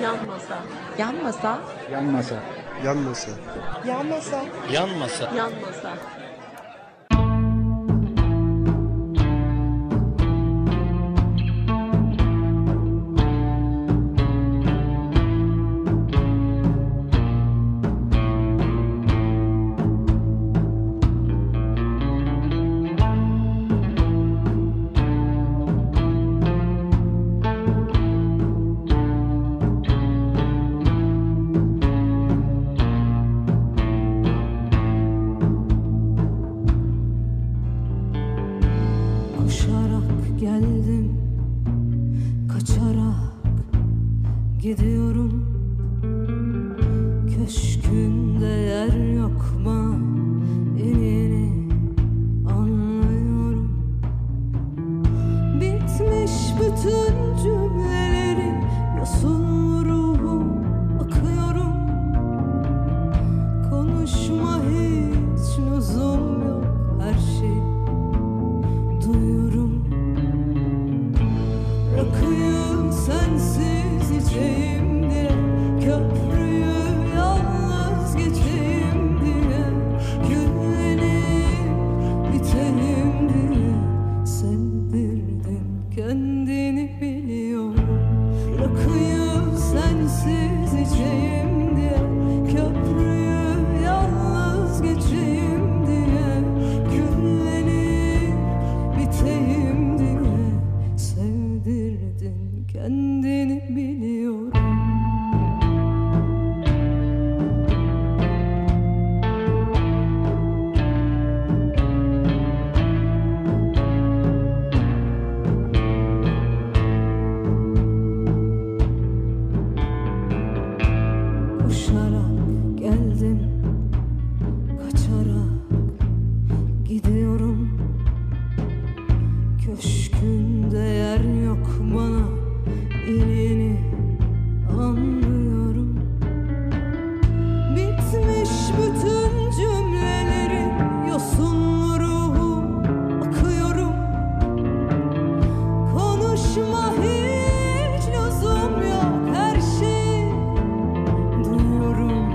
Yan masa. Yan masa. Yan masa. Yan masa. Yan masa. Yan masa. Yan masa. Koşarak geldim, kaçarak gidiyorum. Köşkünde yer yok mu? Yeni anlıyorum. Bitmiş bütün cümlelerin yosun ruhum akıyorum. Konuşma hiç lüzum yok, her şey duyuyorum. Rakıyı sensiz içeyim diye, köprüyü yalnız geçeyim diye, küllenip biteyim diye sevdirdin kendini biliyorum. Rakıyı sensiz içeyim diye, köprüyü yalnız geçeyim diye, küllenip biteyim diye sevdirdin kendini biliyorum. Koşarak geldim, kaçarak gidiyorum. Köşkünde yer yok bana, ilini anlıyorum. Bitmiş bütün cümlelerin yosun ruhum akıyorum. Konuşma hiç lüzum yok, her şeyi duyuyorum.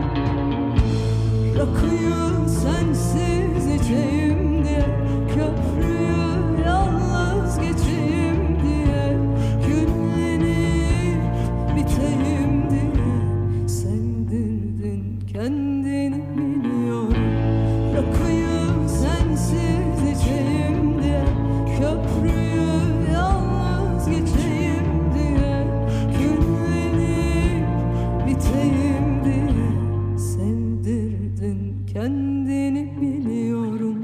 Rakıyı sensiz içeyim diye, köprüyü yalnız geçeyim diye, küllenip biteyim diye sevdirdin kendini biliyorum. Rakıyı sensiz içeyim diye, köprüyü yalnız geçeyim diye, küllenip biteyim diye sevdirdin kendini biliyorum.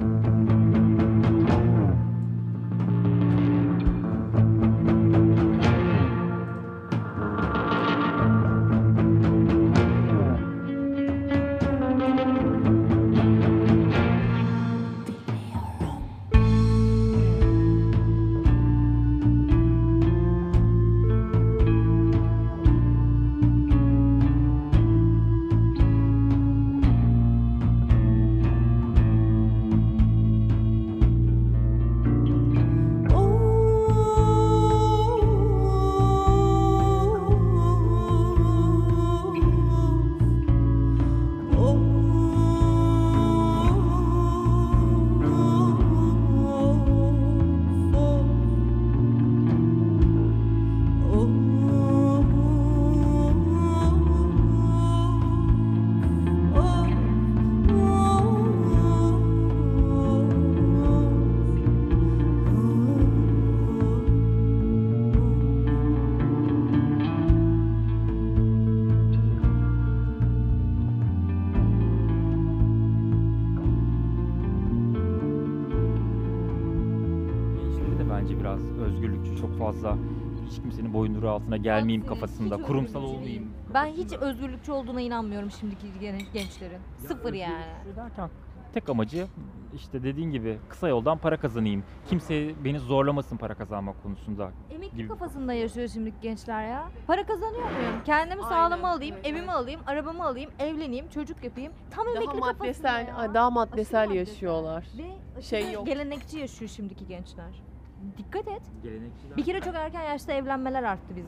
Gençleri de bence biraz özgürlükçü, çok fazla hiç kimsenin boyunduruğu altına gelmeyeyim kafasında, Hiç kurumsal özgürlükçü olmayayım. değil. Ben hiç özgürlükçü olduğuna inanmıyorum şimdiki gençlerin. Sıfır yani. Özgürlükçü derken tek amacı işte dediğin gibi kısa yoldan para kazanayım. Kimse beni zorlamasın para kazanmak konusunda. Emekli gibi. kafasında yaşıyor şimdiki gençler ya. Para kazanıyor muyum? Kendimi sağlama alayım, evimi alayım, arabamı alayım, evleneyim, çocuk yapayım. Tam emekli Daha kafasında maddesel, ya. daha maddesel Aşırı yaşıyorlar. Ve Şey aşırı yok. gelenekçi yaşıyor şimdiki gençler. Dikkat et. Gelenekçiler. Bir kere çok erken yaşta evlenmeler arttı bizde.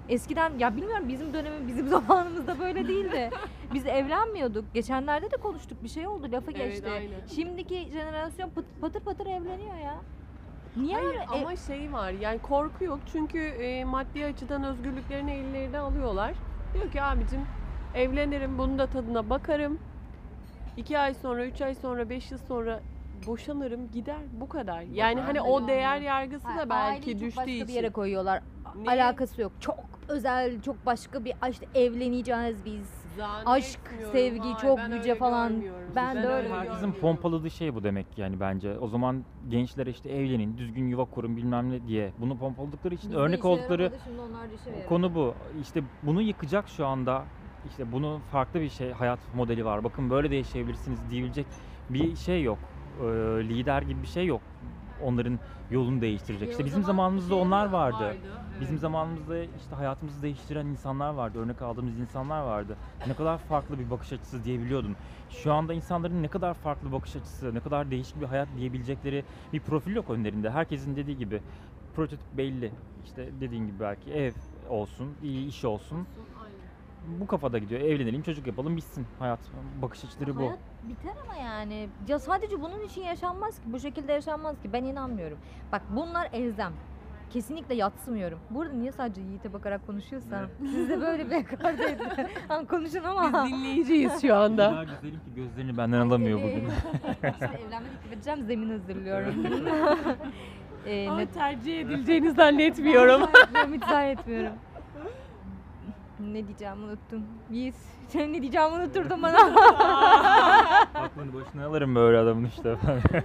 Eskiden ya bilmiyorum bizim dönemim bizim zamanımızda böyle değildi. Biz evlenmiyorduk. Geçenlerde de konuştuk bir şey oldu lafı Evet, geçti. aynen. Şimdiki jenerasyon patır patır evleniyor ya. Niye Hayır öyle? ama şey var yani korku yok çünkü maddi açıdan özgürlüklerini ellerine alıyorlar. Diyor ki abicim evlenirim bunun da tadına bakarım. 2 ay sonra, 3 ay sonra, 5 yıl sonra boşanırım gider bu kadar. Yani hani o değer yargısı da belki Aileyi çok düştüğü başka bir için. yere koyuyorlar. Ne? Alakası yok. Çok özel, çok başka bir işte evleneceğiz biz. Aşk, Zannetmiyorum. sevgi, Hayır, çok ben yüce öyle falan. görmüyorum. Ben de öyle Herkesin görmüyorum. pompaladığı şey bu demek yani bence. O zaman gençlere işte evlenin, düzgün yuva kurun bilmem ne diye bunu pompaladıkları için örnek oldukları konu bu. İşte bunu yıkacak şu anda. İşte bunun farklı bir şey hayat modeli var. Bakın böyle de yaşayabilirsiniz diyebilecek bir şey yok. Lider gibi bir şey yok. Onların yolunu değiştirecek. İşte bizim zamanımızda onlar vardı. Bizim zamanımızda işte hayatımızı değiştiren insanlar vardı. Örnek aldığımız insanlar vardı. Ne kadar farklı bir bakış açısı diyebiliyordun. Şu anda insanların ne kadar farklı bakış açısı, ne kadar değişik bir hayat diyebilecekleri bir profil yok önlerinde. Herkesin dediği gibi prototip belli. İşte dediğin gibi belki ev olsun, iyi iş olsun. Bu kafada gidiyor. Evlenelim, çocuk yapalım, bitsin. Hayat bakış açıları bu. Hayat biter ama yani. Ya sadece bunun için yaşanmaz ki. Bu şekilde yaşanmaz ki. Ben inanmıyorum. Bak bunlar elzem. Kesinlikle yatsımıyorum. Burada niye sadece Yiğit'e bakarak konuşuyorsam? Siz de böyle bir hakaret konuşun ama. Biz dinleyiciyiz şu anda. Daha güzelim ki gözlerini benden alamıyor bugün. İşte evlenme teklif edeceğim, zemin hazırlıyorum. Ama tercih edileceğini zannetmiyorum. Hiç zannetmiyorum. Ne diyeceğimi unuttum. Yiğit, sen ne diyeceğimi unutturdun bana. Aklını başına alırım böyle adamın işte.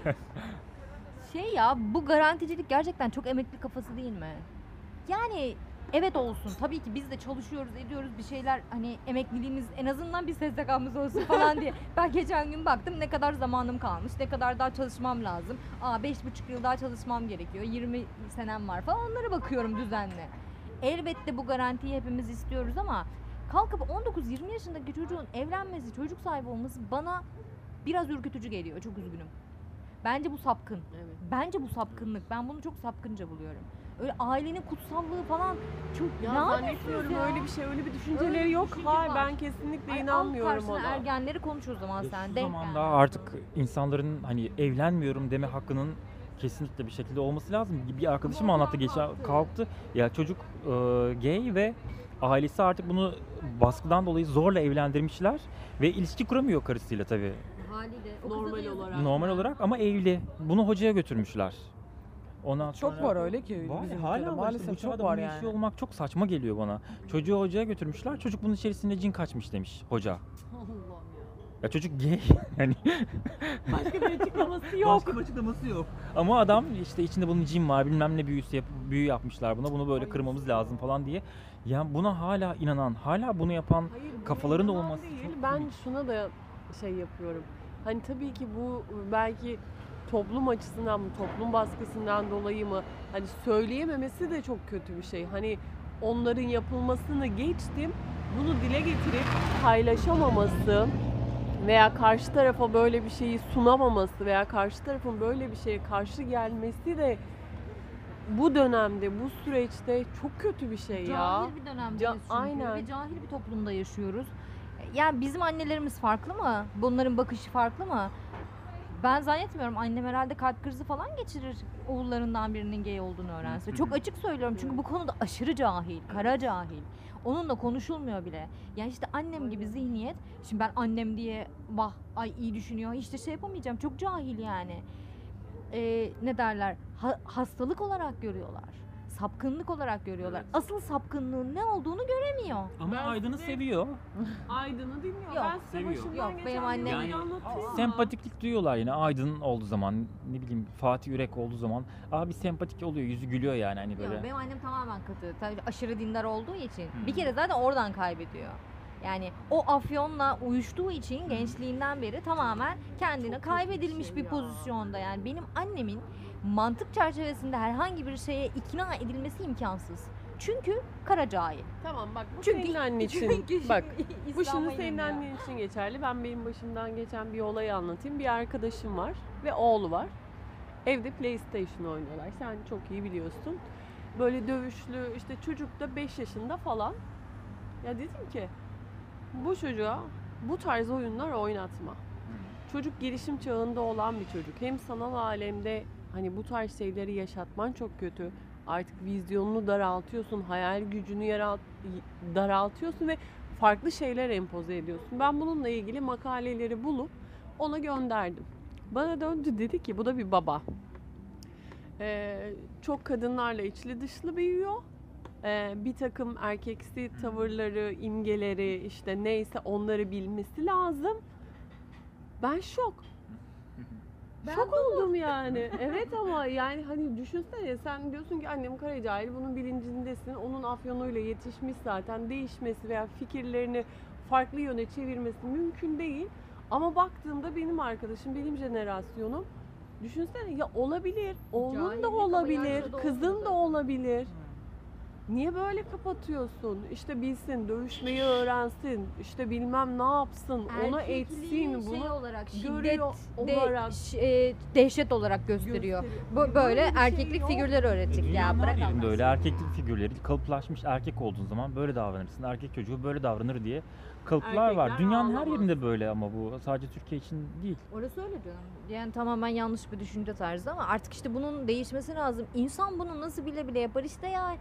Şey ya, bu garanticilik gerçekten çok emekli kafası değil mi? Yani evet olsun. Tabii ki biz de çalışıyoruz, ediyoruz bir şeyler. Hani emekliliğimiz en azından bir SSK'mız olsun falan diye. Ben geçen gün baktım ne kadar zamanım kalmış, ne kadar daha çalışmam lazım. 5,5 yıl daha çalışmam gerekiyor. 20 senem var falan. Onlara bakıyorum düzenli. Elbette bu garantiyi hepimiz istiyoruz ama kalkıp 19-20 yaşındaki çocuğun evlenmesi, çocuk sahibi olması bana biraz ürkütücü geliyor. Çok üzgünüm. Bence bu sapkın. Evet. Bence bu sapkınlık. Ben bunu çok sapkınca buluyorum. Öyle ailenin kutsallığı falan çok Ya ne zannetmiyorum yapıyorsunuz ya? öyle bir şey, öyle bir Öyle düşünceleri bir yok. düşünce Hayır var. ben kesinlikle Ay, al inanmıyorum karşına ona. ergenleri konuş o zaman sen. Şu Denk zamanda gel. artık insanların hani evlenmiyorum deme hakkının kesinlikle bir şekilde olması lazım. Bir arkadaşım Ama anlattı kalktı. kalktı. Ya çocuk gay ve ailesi artık bunu baskıdan dolayı zorla evlendirmişler ve ilişki kuramıyor karısıyla tabii. Haliyle. O Normal kıza da yazık. olarak. Normal olarak ama evli. Bunu hocaya götürmüşler. Ondan Çok sonra- var öyle ki Var, bizim hala ülkede var. maalesef İşte bu çok çağda var bunu yani. yaşıyor olmak çok saçma geliyor bana. Çocuğu hocaya götürmüşler. Çocuk bunun içerisinde cin kaçmış demiş hoca. Allah'ım Ya çocuk gay. Yani ya. Başka bir açıklaması yok. başka bir açıklaması yok. Ama adam işte içinde bunun cin var bilmem ne büyü yapmışlar buna. Bunu böyle kırmamız lazım falan diye. Ya buna hala inanan, hala bunu yapan Hayır, bu kafalarında yalan olması değil. çok Ben büyük. şuna da şey yapıyorum. Hani tabii ki bu belki toplum açısından mı, toplum baskısından dolayı mı hani söyleyememesi de çok kötü bir şey. Hani onların yapılmasını geçtim. Bunu dile getirip paylaşamaması veya karşı tarafa böyle bir şeyi sunamaması veya karşı tarafın böyle bir şeye karşı gelmesi de bu dönemde, bu süreçte çok kötü bir şey ya. Cahil bir dönemdeyiz çünkü aynen. ve cahil bir toplumda yaşıyoruz. Yani bizim annelerimiz farklı mı? Bunların bakışı farklı mı? Ben zannetmiyorum. Annem herhalde kalp krizi falan geçirir oğullarından birinin gay olduğunu öğrense. Çok açık söylüyorum çünkü bu konuda aşırı cahil, kara cahil. Onunla konuşulmuyor bile. Yani işte annem gibi zihniyet. Şimdi ben annem diye vah ay iyi düşünüyor. Hiç de şey yapamayacağım. Çok cahil yani. Ne derler? Hastalık olarak görüyorlar. Sapkınlık olarak görüyorlar. Evet. Asıl sapkınlığın ne olduğunu göremiyor. Ama Ben Aydın'ı size- seviyor. Aydın'ı dinliyor. Yok, Ben size seviyor. başımdan Yok, geçen benim bir annem- olayı Yani anlatayım mı? sempatiklik duyuyorlar yine Aydın olduğu zaman, ne bileyim Fatih Yürek olduğu zaman bir sempatik oluyor, yüzü gülüyor yani hani böyle. Yok, benim annem tamamen katı. Tabii aşırı dindar olduğu için. Hı. Bir kere zaten oradan kaybediyor. Yani o afyonla uyuştuğu için gençliğinden beri tamamen kendine Çok kaybedilmiş kötü bir bir şey ya. pozisyonda. Yani benim annemin mantık çerçevesinde herhangi bir şeye ikna edilmesi imkansız. Çünkü kara cahil. Tamam bak bu Çünkü senin annen için. çünkü Bak bu İslam'a şimdi senin inanıyor. annen için geçerli. Benim başımdan geçen bir olayı anlatayım. Bir arkadaşım var ve oğlu var. Evde PlayStation oynuyorlar. Sen çok iyi biliyorsun. Böyle dövüşlü, işte çocuk da 5 yaşında falan. Ya dedim ki bu çocuğa bu tarz oyunlar oynatma. Çocuk gelişim çağında olan bir çocuk. Hem sanal alemde hani bu tarz şeyleri yaşatman çok kötü. Artık vizyonunu daraltıyorsun, hayal gücünü daraltıyorsun ve farklı şeyler empoze ediyorsun. Ben bununla ilgili makaleleri bulup ona gönderdim. Bana döndü, dedi ki bu da bir baba. Çok kadınlarla içli dışlı büyüyor. Bir takım erkeksi tavırları, imgeleri, işte neyse onları bilmesi lazım. Ben şok. Şok oldum yani. Evet ama yani hani düşünsene, sen diyorsun ki annem kara cahil, bunun bilincindesin. Onun afyonuyla yetişmiş zaten, değişmesi veya fikirlerini farklı yöne çevirmesi mümkün değil. Ama baktığımda benim arkadaşım, benim jenerasyonum, düşünsene ya, olabilir. Oğlun Cahillik da ama olabilir, yaşta da kızın olmadı. da olabilir. Niye böyle kapatıyorsun? İşte bilsin, dövüşmeyi öğrensin, işte bilmem ne yapsın, ona Erkekliği etsin, şey bunu olarak, görüyor şiddet olarak dehşet olarak gösteriyor. gösteriyor. Böyle bir şey erkeklik yok. figürleri öğrettik ya. Dünyanın her Bırak yerinde Allah öyle aşkına. erkeklik figürleri, kalıplaşmış erkek olduğun zaman böyle davranırsın. Erkek çocuğu böyle davranır diye kalıplar var. Erkekler Dünyanın her ağlamaz. yerinde böyle ama bu sadece Türkiye için değil. Orası öyle canım. Yani tamamen yanlış bir düşünce tarzı ama artık işte bunun değişmesi lazım. İnsan bunu nasıl bile bile yapar işte ya.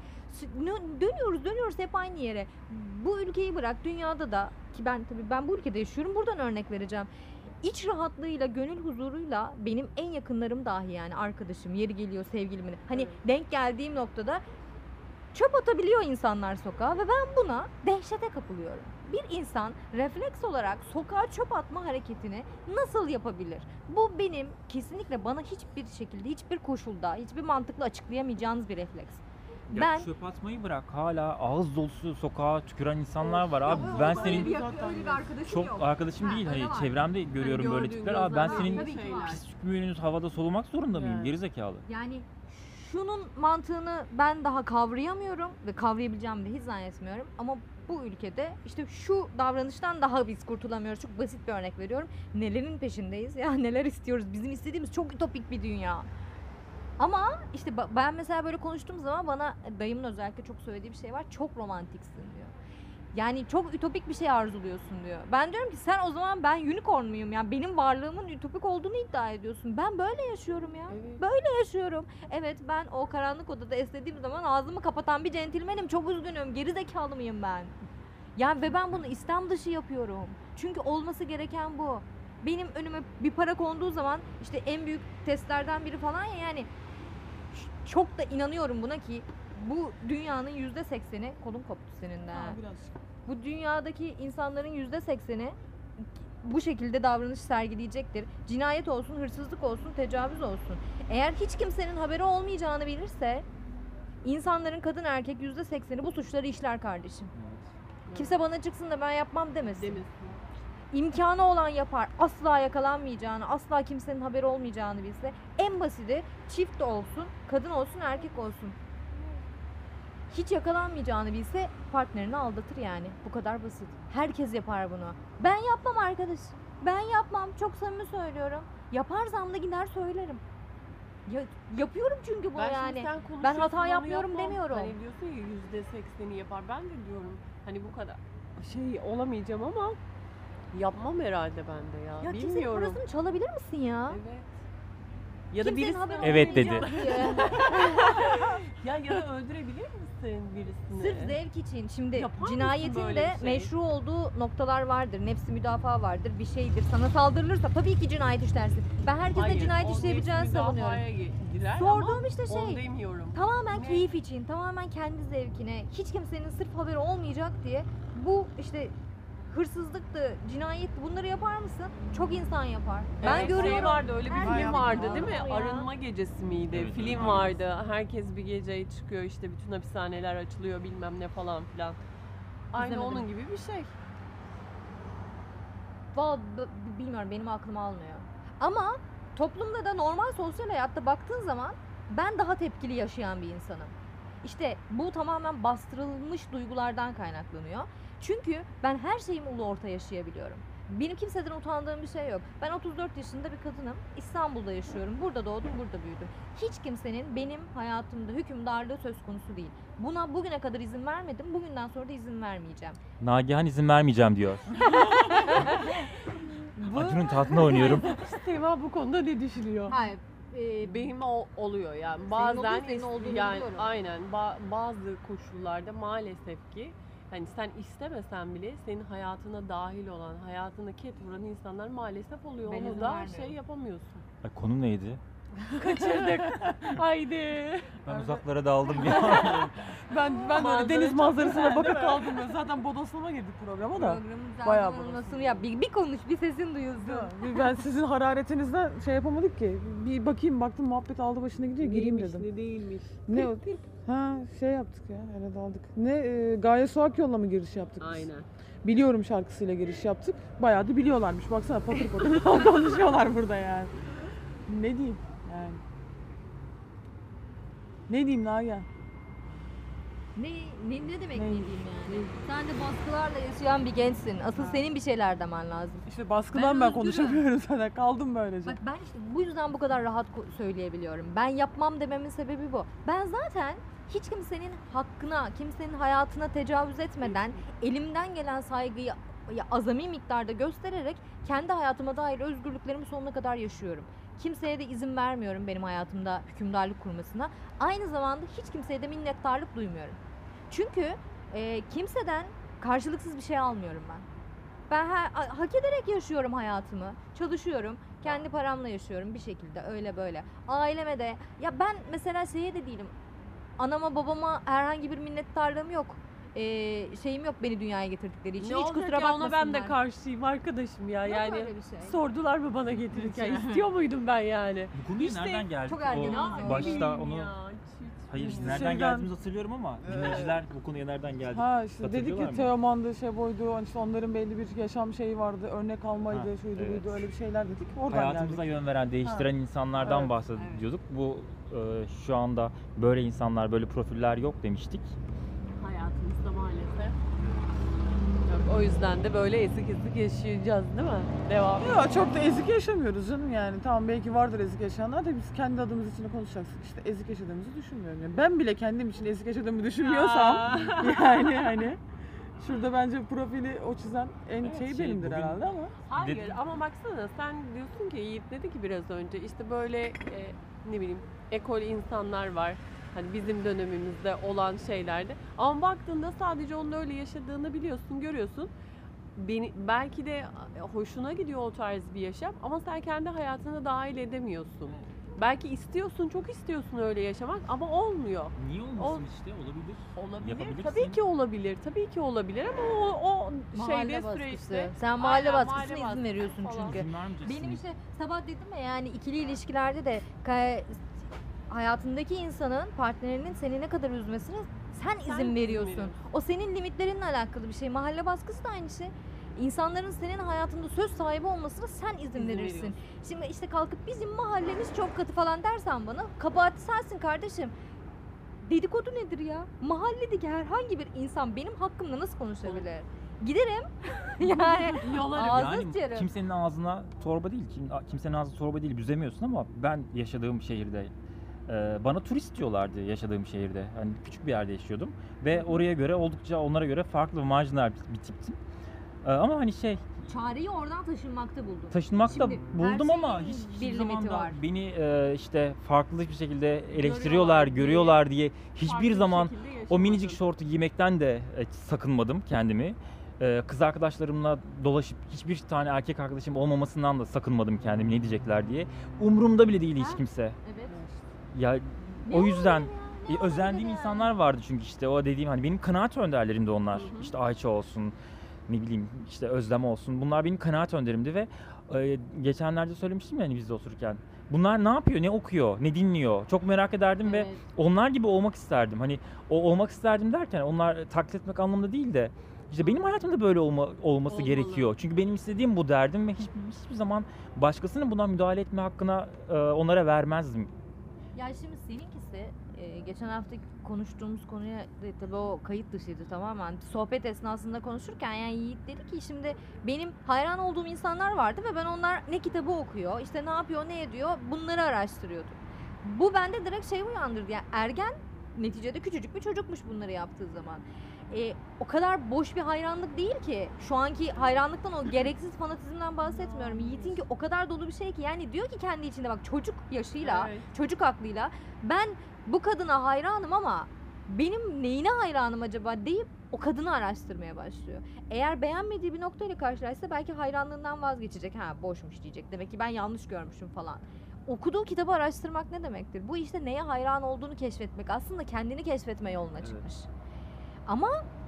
Dönüyoruz hep aynı yere. Bu ülkeyi bırak, dünyada da, ki ben bu ülkede yaşıyorum, buradan örnek vereceğim. İç rahatlığıyla, gönül huzuruyla benim en yakınlarım dahi, yani arkadaşım, yeri geliyor sevgilimin. Hani Evet. denk geldiğim noktada çöp atabiliyor insanlar sokağa ve ben buna dehşete kapılıyorum. Bir insan refleks olarak sokağa çöp atma hareketini nasıl yapabilir? Bu benim kesinlikle bana hiçbir şekilde, hiçbir koşulda, hiçbir mantıkla açıklayamayacağınız bir refleks. Ya Ben çöp atmayı bırak, hala ağız dolusu sokağa tüküren insanlar var abi. Ben senin öyle bir arkadaşım çok yok. arkadaşım Ha, değil, öyle hani var. çevremde görüyorum böyle gördüğün, tipler. Abi ben gözlemlediğin senin Tabii ki var. pis tükürüğünü havada solumak zorunda mıyım? Evet. Gerizekalı. Yani şunun mantığını ben daha kavrayamıyorum ve kavrayabileceğimi de hiç zannetmiyorum. Ama bu ülkede işte şu davranıştan daha biz kurtulamıyoruz. Çok basit bir örnek veriyorum. Nelerin peşindeyiz ya, neler istiyoruz. Bizim istediğimiz çok ütopik bir dünya. Ama işte ben mesela böyle konuştuğum zaman bana dayımın özellikle çok söylediği bir şey var. Çok romantiksin diyor. Yani çok ütopik bir şey arzuluyorsun diyor. Ben diyorum ki sen o zaman, ben unicorn muyum? Yani benim varlığımın ütopik olduğunu iddia ediyorsun. Ben böyle yaşıyorum ya. Evet. Böyle yaşıyorum. Evet, ben o karanlık odada esnediğim zaman ağzımı kapatan bir centilmenim. Çok üzgünüm. Geri zekalı mıyım ben? Yani ve ben bunu istem dışı yapıyorum. Çünkü olması gereken bu. Benim önüme bir para konduğu zaman işte en büyük testlerden biri falan ya, yani çok da inanıyorum buna ki bu dünyanın %80'i, kolum koptu senin de. ha. Bu dünyadaki insanların %80'i bu şekilde davranış sergileyecektir. Cinayet olsun, hırsızlık olsun, tecavüz olsun. Eğer hiç kimsenin haberi olmayacağını bilirse insanların, kadın erkek %80'i bu suçları işler kardeşim. Kimse bana çıksın da ben yapmam demesin. Demesin. İmkanı olan yapar. Asla yakalanmayacağını, asla kimsenin haberi olmayacağını bilse. En basiti, çift de olsun, kadın olsun, erkek olsun. Hiç yakalanmayacağını bilse partnerini aldatır yani. Bu kadar basit. Herkes yapar bunu. Ben yapmam arkadaş. Ben yapmam. Çok samimi söylüyorum. Yaparsam da gider söylerim. Yapıyorum çünkü bunu Ben yani. şimdi sen konuşuyorsun, Ben hata onu yapmıyorum yapmam. demiyorum. Hani diyorsun ya %80'i yapar. Ben de diyorum hani bu kadar şey olamayacağım ama yapmam herhalde ben de ya. Ya kimsenin Bilmiyorum. parasını çalabilir misin ya? Evet. Ya da Kimsenin birisi haberi Evet dedi. olmayacak diye. ya da öldürebilir misin birisini? Sırf zevk için. Şimdi Yapar mısın cinayetin böyle de bir şey? meşru olduğu noktalar vardır. Nefsi müdafaa vardır. Bir şeydir. Sana saldırılırsa tabii ki cinayet işlersin. Ben herkese Hayır, cinayet o işleyebileceğini nefsi savunuyorum. müdafaya girer Sorduğum ama işte onu şey. demiyorum. Tamamen Ne? keyif için, tamamen kendi zevkine, hiç kimsenin sırf haberi olmayacak diye bu işte hırsızlıktı, cinayetti, bunları yapar mısın? Çok insan yapar. Ben Evet, görüyorum. Şey vardı, öyle bir Her film yerde vardı var değil mi? ya. Arınma Gecesi miydi? Evet, Film evet. vardı. Herkes bir gece çıkıyor, işte bütün hapishaneler açılıyor bilmem ne falan filan. Aynı İzlemedim. onun gibi bir şey. Vallahi bilmiyorum, benim aklım almıyor. Ama toplumda da normal sosyal hayatta baktığın zaman ben daha tepkili yaşayan bir insanım. İşte bu tamamen bastırılmış duygulardan kaynaklanıyor. Çünkü ben her şeyimi ulu orta yaşayabiliyorum. Benim kimseden utandığım bir şey yok. Ben 34 yaşında bir kadınım. İstanbul'da yaşıyorum. Burada doğdum, burada büyüdüm. Hiç kimsenin benim hayatımda hükümdarlığı söz konusu değil. Buna bugüne kadar izin vermedim. Bugünden sonra da izin vermeyeceğim. Nagihan izin vermeyeceğim diyor. Acun'un tahtına oynuyorum. Sema bu konuda ne düşünüyor? Hayır. Benim oluyor yani Senin bazen olduğu, senin olduğunu yani biliyorum. aynen bazı koşullarda maalesef ki hani sen istemesen bile senin hayatına dahil olan, hayatına ket vuran insanlar maalesef oluyor. Ben Onu izin da vermiyorum. şey yapamıyorsun. Ay, konu neydi? Kaçırdık. Haydi. Ben uzaklara daldım ya. Ben Manzara böyle deniz çok manzarasına güzel, bakıp değil mi? kaldım. Ben zaten bodoslama girdik programa da. Programın Bayağı zamanlamasını yap. Bir konuş, bir sesin duyulsun. Ben sizin hararetinizden şey yapamadık ki. Bir bakayım baktım muhabbet aldı başına gidiyor gireyim Neymiş, dedim. ne değilmiş. Ne o? Ha şey yaptık ya öyle daldık. Ne Gaye Suak Yol'la mı giriş yaptık biz? Aynen. Biliyorum şarkısıyla giriş yaptık. Bayağı da biliyorlarmış. Baksana patır patır konuşuyorlar burada yani. Ne diyeyim yani. Ne diyeyim Nagihan? Ne demek Ne? ne diyeyim yani? Sen de baskılarla yaşayan bir gençsin. Asıl senin bir şeyler demen lazım. İşte baskıdan ben özgürüm. konuşamıyorum zaten. Kaldım böylece. Bak ben işte bu yüzden bu kadar rahat söyleyebiliyorum. Ben yapmam dememin sebebi bu. Ben zaten hiç kimsenin hakkına, kimsenin hayatına tecavüz etmeden elimden gelen saygıyı azami miktarda göstererek kendi hayatıma dair özgürlüklerimi sonuna kadar yaşıyorum. Kimseye de izin vermiyorum benim hayatımda hükümdarlık kurmasına. Aynı zamanda hiç kimseye de minnettarlık duymuyorum. Çünkü kimseden karşılıksız bir şey almıyorum ben. Ben hak ederek yaşıyorum hayatımı. Çalışıyorum. Kendi paramla yaşıyorum bir şekilde öyle böyle. Aileme de ya ben mesela şeye de değilim. Anama babama herhangi bir minnettarlığım yok. Şeyim yok beni dünyaya getirdikleri için. Ne Hiç olacak kusura ya, ona ben de bakmasınlar. karşıyım arkadaşım ya. Yok Yani öyle bir şey. sordular mı bana getirirken istiyor muydum ben yani? Bu konuya İşte nereden geldik? çok ergen O oldu. başta onu... Hayır İşte nereden şeyden- geldiğimizi hatırlıyorum ama dinleyiciler bu konuya nereden geldik? Ha işte dedik Hatırlıyorlar ki mı? Teoman'dı, şey boydu, işte onların belli bir yaşam şeyi vardı, örnek almaydı, Ha, şuydu evet. buydu öyle bir şeyler dedik. Oradan Hayatımıza geldik. yön veren, değiştiren insanlardan Evet, bahsediyorduk. Bu şu anda böyle insanlar, böyle profiller yok demiştik. Hayatımızda maalesef. Yok, o yüzden de böyle ezik yaşayacağız değil mi? Devam. Ya çok da ezik yaşamıyoruz canım yani. Tamam belki vardır ezik yaşayanlar da biz kendi adımız için konuşacaksak işte ezik yaşadığımızı düşünmüyorum. Yani ben bile kendim için ezik yaşadığımı düşünmüyorsam yani hani şurada bence profili o çizen en Evet, şey şey, benimdir bugün- herhalde ama. Hayır Dedim- ama baksana sen diyorsun ki Yiğit dedi ki biraz önce işte böyle ne bileyim ekol insanlar var. Hani bizim dönemimizde olan şeylerde. Ama baktığında sadece onun öyle yaşadığını biliyorsun, görüyorsun. Belki de hoşuna gidiyor o tarz bir yaşam ama sen kendi hayatına dahil edemiyorsun. Belki istiyorsun, çok istiyorsun öyle yaşamak ama olmuyor. Niye olmasın işte olabilir. Olabilir. Yapabilirsin. Tabii ki olabilir. Tabii ki olabilir ama o Mahalle şeyde baskısı. süreçte Sen mahalle Aynen, baskısına mahalle izin veriyorsun baskısı falan. çünkü. İzin vermeyeceksin. Benim işte sabah dedim ya yani ikili ilişkilerde de hayatındaki insanın, partnerinin seni ne kadar üzmesine sen izin izin veriyorsun. veriyorsun. O senin limitlerinle alakalı bir şey. Mahalle baskısı da aynı şey. İnsanların senin hayatında söz sahibi olmasına sen izin verirsin. veriyorsun. Şimdi işte kalkıp bizim mahallemiz çok katı falan dersen bana kabahati sensin kardeşim. Dedikodu nedir ya? Mahalledeki herhangi bir insan benim hakkımda nasıl konuşabilir? Giderim. yani Yolarım. ağzını Yani sıçarım. kimsenin ağzına torba değil, kimsenin ağzına torba değil büzemiyorsun ama ben yaşadığım şehirde bana turist diyorlardı yaşadığım şehirde. Hani küçük bir yerde yaşıyordum ve oraya göre oldukça onlara göre farklı ve marjinal bir tiptim. Ama hani şey Çareyi oradan taşınmakta buldum. taşınmakta Şimdi her buldum ama şeyin hiçbir bir zaman limiti da var. beni işte farklı bir şekilde eleştiriyorlar, görüyorlar diye hiçbir zaman o minicik şortu giymekten de sakınmadım kendimi. Kız arkadaşlarımla dolaşıp hiçbir tane erkek arkadaşım olmamasından da sakınmadım kendimi ne diyecekler diye. Umurumda bile değil hiç Ha? kimse. Evet. Ya Ne o yüzden olabilir ya? Ne özendiğim olabilir ya? insanlar vardı çünkü işte o dediğim hani benim kanaat önderlerimdi onlar. Hı hı. İşte Ayça olsun, ne bileyim işte Özlem olsun. Bunlar benim kanaat önderimdi ve geçenlerde söylemiştim ya hani biz de otururken. Bunlar ne yapıyor, ne okuyor, ne dinliyor? Çok merak ederdim ve Evet. onlar gibi olmak isterdim. Hani o olmak isterdim derken onlar taklit etmek anlamında değil de işte benim hayatımda böyle olması Olmalı. gerekiyor. Çünkü benim istediğim bu derdim ve hiçbir zaman başkasının buna müdahale etme hakkına onlara vermezdim. Ya şimdi seninkisi geçen hafta konuştuğumuz konuya tabii o kayıt dışıydı tamamen. Sohbet esnasında konuşurken yani Yiğit dedi ki şimdi benim hayran olduğum insanlar vardı ve ben onlar ne kitabı okuyor, işte ne yapıyor, ne ediyor bunları araştırıyordum. Bu bende direkt şey uyandırdı. Yani ergen neticede küçücük bir çocukmuş bunları yaptığı zaman. O kadar boş bir hayranlık değil ki. Şu anki hayranlıktan, o gereksiz fanatizmden bahsetmiyorum. Yiğit'inki o kadar dolu bir şey ki, yani diyor ki kendi içinde, bak çocuk yaşıyla, Evet. çocuk aklıyla ben bu kadına hayranım ama benim neyine hayranım acaba deyip o kadını araştırmaya başlıyor. Eğer beğenmediği bir noktayla karşılaşsa belki hayranlığından vazgeçecek. Ha boşmuş diyecek. Demek ki ben yanlış görmüşüm falan. Okuduğu kitabı araştırmak ne demektir? Bu işte neye hayran olduğunu keşfetmek. Aslında kendini keşfetme yoluna çıkmış. Ama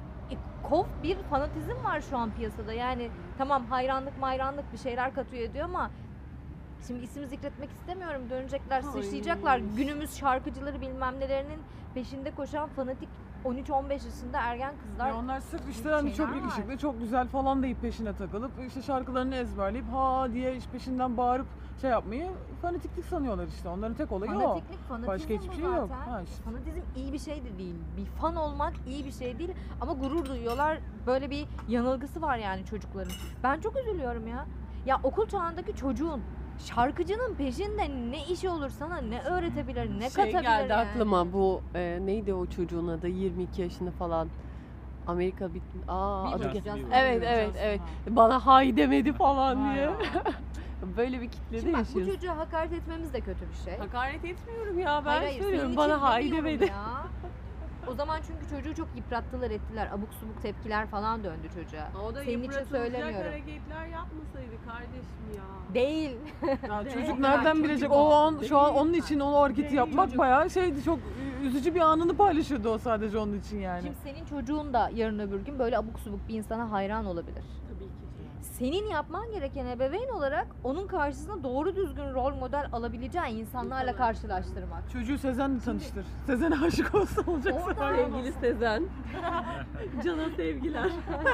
bir fanatizm var şu an piyasada. Yani tamam hayranlık bir şeyler katıyor ediyor ama şimdi isim zikretmek istemiyorum. Dönecekler, sıçrayacaklar. Günümüz şarkıcıları bilmem nelerinin peşinde koşan fanatik 13-15 yaşında ergen kızlar. Ya onlar sırf işte hani çok şeyler var. yakışıklı, çok güzel falan deyip peşine takılıp işte şarkılarını ezberleyip ha diye peşinden bağırıp şey yapmayı fanatiklik sanıyorlar işte. Onların tek olayı o. Fanatiklik, fanatizm Başka hiçbir bu şey yok. zaten. Ha işte. Fanatizm iyi bir şey de değil. Bir fan olmak iyi bir şey değil ama gurur duyuyorlar. Böyle bir yanılgısı var yani çocukların. Ben çok üzülüyorum ya. Ya okul çağındaki çocuğun şarkıcının peşinde ne işi olur, sana ne öğretebilir, ne Şey katabilir geldi yani. aklıma, bu neydi o çocuğun adı, 22 yaşında falan. Amerika bit. Adı Bieber, gel- Justin Evet Bieber. evet evet. Bana hay demedi falan Ha diye. ya. Böyle bir kitlede Şimdi bak, bu yaşıyoruz. çocuğa hakaret etmemiz de kötü bir şey. Hakaret etmiyorum ya, ben Hayır, hayır, söylüyorum. senin Bana için hay demiyorum demedi. ya. O zaman çünkü çocuğu çok yıprattılar ettiler. Abuk subuk tepkiler falan döndü çocuğa. O da Senin için yıpratılacak söylemiyorum. hareketler yapmasaydı kardeşim ya. Değil. Ya Değil. çocuk O nereden kadar bilecek? çocuk O o. an şu an Değil. onun için o hareketi Değil. yapmak Çocuk. bayağı şeydi, çok üzücü bir anını paylaşıyordu o sadece onun için yani. Şimdi senin çocuğun da yarın öbür gün böyle abuk subuk bir insana hayran olabilir. Tabii ki. Senin yapman gereken ebeveyn olarak onun karşısına doğru düzgün rol model alabileceğin insanlarla karşılaştırmak. Çocuğu Sezen'le tanıştır. Sezen'e aşık olsa olacaksa. Orada- hayran Sevgili olsun. Sezen. Cana sevgiler.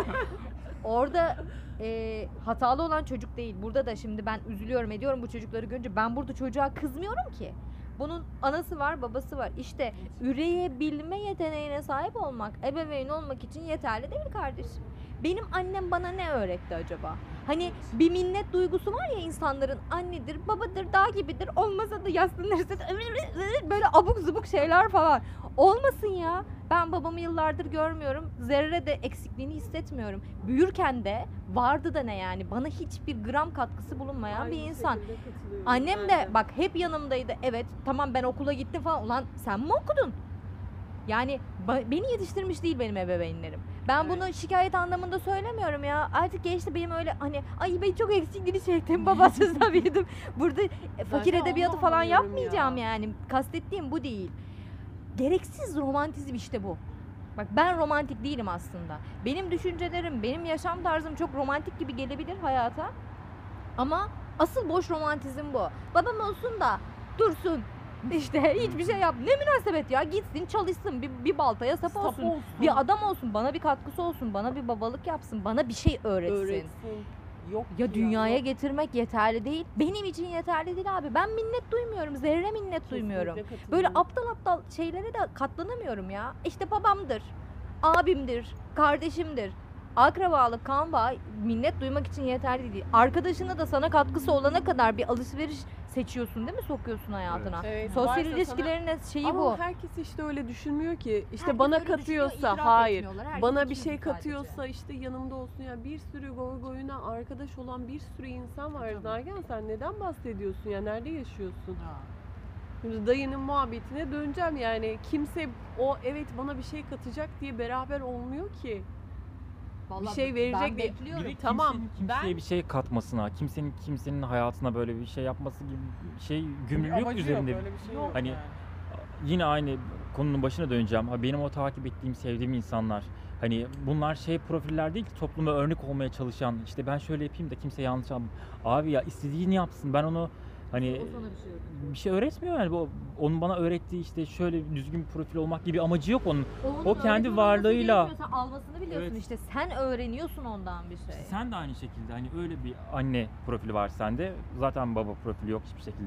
Orada hatalı olan çocuk değil. Burada da şimdi ben üzülüyorum ediyorum bu çocukları görünce. Ben burada çocuğa kızmıyorum ki. Bunun anası var, babası var. İşte üreyebilme yeteneğine sahip olmak, ebeveyn olmak için yeterli değil kardeşim. Benim annem bana ne öğretti acaba? Hani bir minnet duygusu var ya insanların, annedir, babadır, dağ gibidir, olmasa da yaslanırsa da böyle abuk zubuk şeyler falan. Olmasın ya. Ben babamı yıllardır görmüyorum. Zerre de eksikliğini hissetmiyorum. Büyürken de vardı da ne yani? Bana hiçbir gram katkısı bulunmayan bir insan. Annem de bak hep yanımdaydı. Evet tamam ben okula gittim falan. Ulan sen mi okudun? Yani beni yetiştirmiş değil benim ebeveynlerim. Ben Evet. bunu şikayet anlamında söylemiyorum ya. Artık geçti benim öyle hani ay ben çok eksikliğini çektim babasız da büyüdüm. Burada fakir Zaten edebiyatı onu falan anlıyorum yapmayacağım ya. yani. Kastettiğim bu değil. Gereksiz romantizm işte bu. Bak ben romantik değilim aslında. Benim düşüncelerim, benim yaşam tarzım çok romantik gibi gelebilir hayata. Ama asıl boş romantizm bu. Babam olsun da dursun. İşte hiçbir şey yap. Ne münasebet ya, gitsin çalışsın bir baltaya sap olsun. Bir adam olsun, bana bir katkısı olsun, bana bir babalık yapsın, bana bir şey öğretsin. Yok Ya dünyaya yok. getirmek yeterli değil. Benim için yeterli değil abi. Ben minnet duymuyorum. Zerre minnet duymuyorum. Kesinlikle Böyle katılıyorum. aptal şeylere de katlanamıyorum ya. İşte babamdır, abimdir, kardeşimdir. Akrabalık, kan bağı minnet duymak için yeterli değil. Arkadaşına da sana katkısı olana kadar bir alışveriş seçiyorsun değil mi? Sokuyorsun hayatına. Evet, Sosyal varsa ilişkilerin şeyi Ama bu. herkes işte öyle düşünmüyor ki. İşte Herkes bana öyle düşünüyor, katıyorsa itiraf hayır. etmiyorlar. Herkes Bana bir ikiyüzlü şey sadece. katıyorsa işte yanımda olsun ya, bir sürü goy goyuna arkadaş olan bir sürü insan var. Tabii. Nagihan sen neden bahsediyorsun ya? Nerede yaşıyorsun? Ya. Şimdi dayının muhabbetine döneceğim yani. Kimse o evet bana bir şey katacak diye beraber olmuyor ki. Vallahi şey verecek ben diye- bekliyorum. Biri Tamam, kimseye ben- bir şey katmasına, kimsenin hayatına böyle bir şey yapması gibi bir şey gümrü yok Amacı üzerinde. Yok, öyle bir şey yok Hani yani. yine aynı konunun başına döneceğim. Ha, benim o takip ettiğim, sevdiğim insanlar. Hani bunlar şey profiller değil ki, topluma örnek olmaya çalışan. İşte ben şöyle yapayım da kimse yanlış anlamasın. Abi ya istediğini yapsın. Ben onu hani O sana bir şey öğretiyor. bir şey öğretmiyor yani. Onun bana öğrettiği işte şöyle düzgün bir profil olmak gibi amacı yok onun. Onun O kendi öğretmen olması varlığıyla- gerekmiyor, sen almasını biliyorsun Evet. işte. Sen öğreniyorsun ondan bir şey. Sen de aynı şekilde hani öyle bir anne profili var sende. Zaten baba profili yok hiçbir şekilde.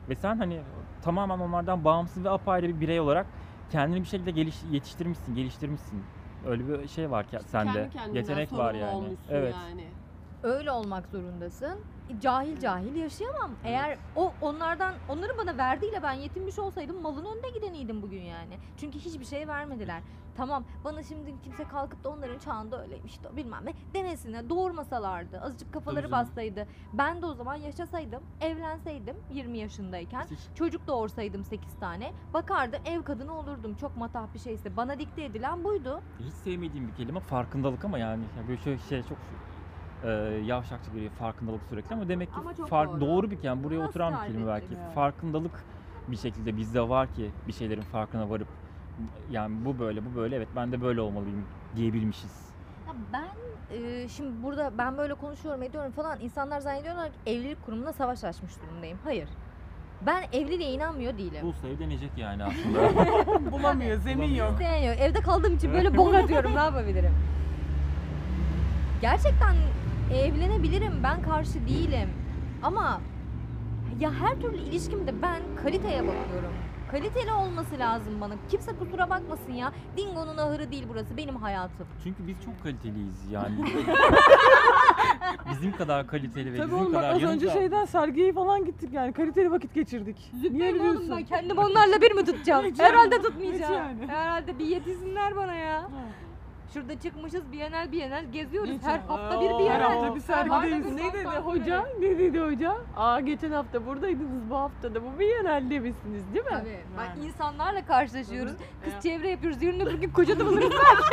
Ve sen hani tamamen onlardan bağımsız ve apayrı bir birey olarak kendini bir şekilde yetiştirmişsin, geliştirmişsin. Öyle bir şey var ki sende. Kendi kendinden Yetenek var sorumlu yani. olmuşsun Evet. yani. Öyle olmak zorundasın. Cahil cahil yaşayamam. Eğer onların bana verdiğiyle ben yetinmiş olsaydım malın önde gideniydim bugün yani. Çünkü hiçbir şey vermediler. Tamam, bana şimdi kimse kalkıp da onların çağında öyleymiş de bilmem ne denesine doğurmasalardı, azıcık kafaları Tabii canım. bassaydı. Ben de o zaman yaşasaydım, evlenseydim 20 yaşındayken, Hiç- çocuk doğursaydım 8 tane, bakardım ev kadını olurdum. Çok matah bir şeyse bana dikte edilen buydu. Hiç sevmediğim bir kelime farkındalık ama yani böyle şey çok yavşakça geliyor farkındalık sürekli ama demek ki Ama çok doğru. doğru. bir kelime, buraya Nasıl oturan bir tarif kelime belki. edeceğiz? Farkındalık bir şekilde bizde var ki bir şeylerin farkına varıp yani bu böyle evet ben de böyle olmalıyım diyebilmişiz. Ya ben şimdi burada ben böyle konuşuyorum ediyorum falan, insanlar zannediyorlar ki evlilik kurumuna savaş açmış durumdayım. Hayır. Ben evliliğe inanmıyor değilim. Bulsa evlenecek yani aslında. Bulamıyor, zemin yok. İsteyen yok. Evde kaldığım için böyle bok atıyorum. Ne yapabilirim? Gerçekten evlenebilirim. Ben karşı değilim. Ama ya her türlü ilişkimde ben kaliteye bakıyorum. Kaliteli olması lazım bana. Kimse kusura bakmasın ya. Dingo'nun ahırı değil burası. Benim hayatım. Çünkü biz çok kaliteliyiz yani. Bizim kadar kaliteli ve Tabii bizim oğlum bak kadar az önce yanımızda- şeyden sergiye falan gittik yani. Kaliteli vakit geçirdik. Niye Oğlum biliyorsun? ben kendim onlarla bir mi tutacağım? Hiç Herhalde yani, tutmayacağım. hiç yani. Herhalde bir yetişsinler bana ya. Ha. Şurada çıkmışız Bienal geziyoruz. Hiç Her yani. hafta bir Her Bienal. hafta bir sergideyiz. hafta bir Ne dedi konser hoca? Ne dedi hoca? Geçen hafta buradaydınız, bu hafta da bu Biennale misiniz değil mi? Tabii. Bak Yani. insanlarla karşılaşıyoruz. Tabii. Kız çevre yapıyoruz. Yarın öbür gün koca da buluruz.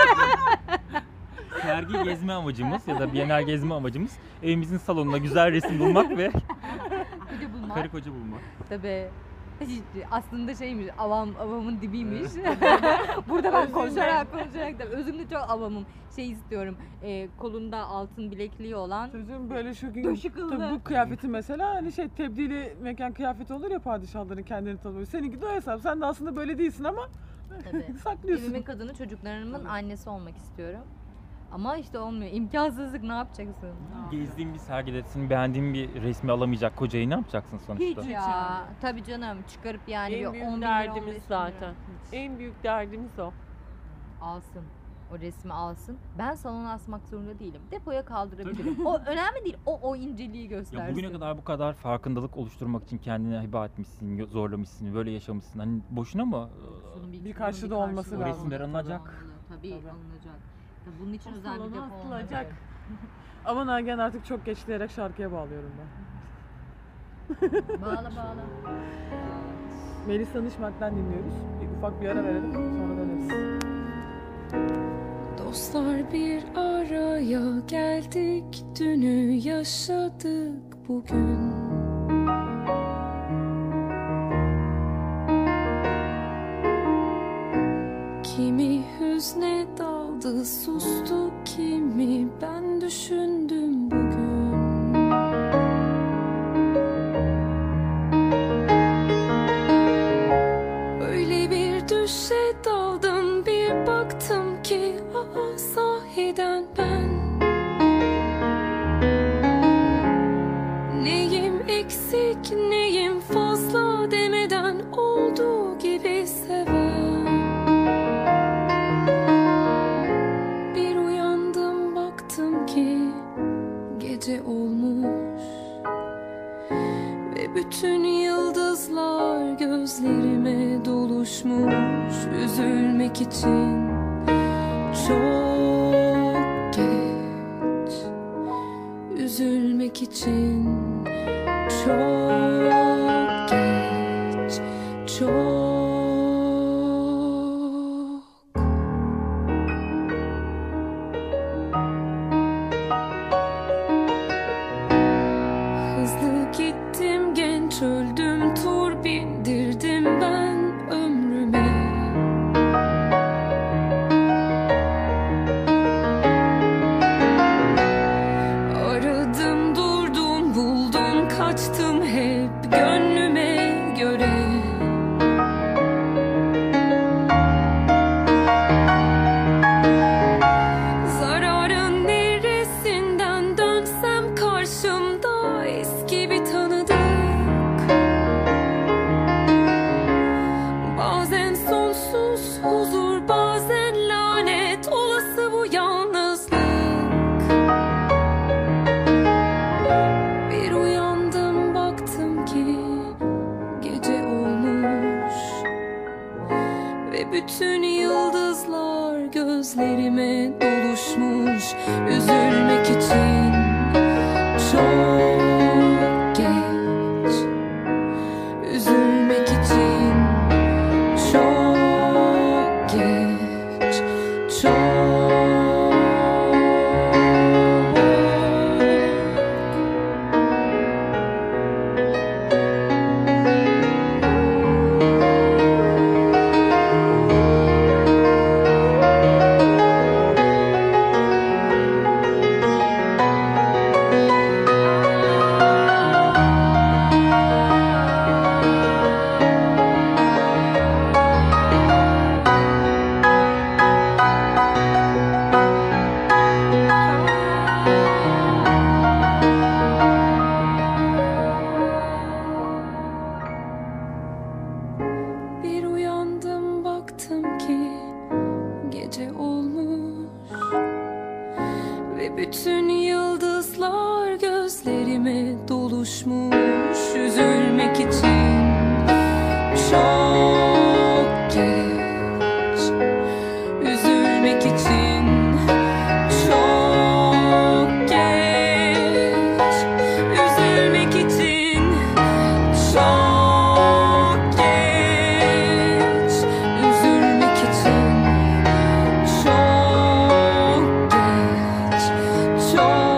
Sergi gezme amacımız ya da Bienal gezme amacımız evimizin salonunda güzel resim bulmak ve Koca bulmak. karı koca bulmak. Tabii. Aslında şeymiş, avamın dibiymiş. Burada ben konuşarak da özümde çok avamım. Şey istiyorum, kolunda altın bilekliği olan. Çocuğum böyle şu gün Döşü kıllı. tabii bu kıyafeti mesela hani şey tebdili mekan kıyafeti olur ya padişahların kendini tanımıyor. Seninki de o hesap. Sen de aslında böyle değilsin ama Tabii. saklıyorsun. Evimin kadını, çocuklarımın Tabii. annesi olmak istiyorum. Ama işte olmuyor. İmkansızlık, ne yapacaksın? Gezdiğin bir sergide senin beğendiğin bir resmi alamayacak kocayı ne yapacaksın sonuçta? Hiç ya. yani. Tabii canım. Çıkarıp yani En bir büyük 10 bin lira, derdimiz 15 bin lira. zaten. En büyük derdimiz o. Alsın. O resmi alsın. Ben salona asmak zorunda değilim. Depoya kaldırabilirim. O önemli değil. O inceliği göstersin. Ya bugüne kadar bu kadar farkındalık oluşturmak için kendine hibe etmişsin, zorlamışsın, böyle yaşamışsın. Hani boşuna mı? Bunun Bir bunun karşılığı olması karşılığı lazım. olmalı. Resimler alınacak. Tabii, Tabii. alınacak. Tabii bunun için özel bir Salona depo asılacak. olmalı. Ama Nagihan artık çok geç diyerek şarkıya bağlıyorum ben. Bağla. Melis Danışmak'tan dinliyoruz. Bir ufak bir ara verelim sonra döneriz. Dostlar bir araya geldik, dünü yaşadık bugün. Kimi hüzne daldı, sustu, kimi ben düşündüm bugün. Öyle bir düşe daldım, bir baktım ki sahiden ben neyim eksik, neyim fazla demeden olduğu gibi seven. Bir uyandım, baktım ki gece olmuş ve bütün yıldızlar gözlerime doluşmuş. Üzülmek için çok geç, üzülmek için çok geç, çok. Hızlı gittim, genç öldüm, tur bindirdim ben ömrüme. Aradım durdum, bütün yıldızlar gözlerime doluşmuş. Üzülmek için çok geç. Üzülmek için çok geç. Çok. Bir uyandım baktım ki gece olmuş ve bütün yıldızlar gözlerime doluşmuş. Üzülmek için çok geç. Üzülmek için çok geç. Üzülmek için çok geç. Üzülmek için çok geç. Çok.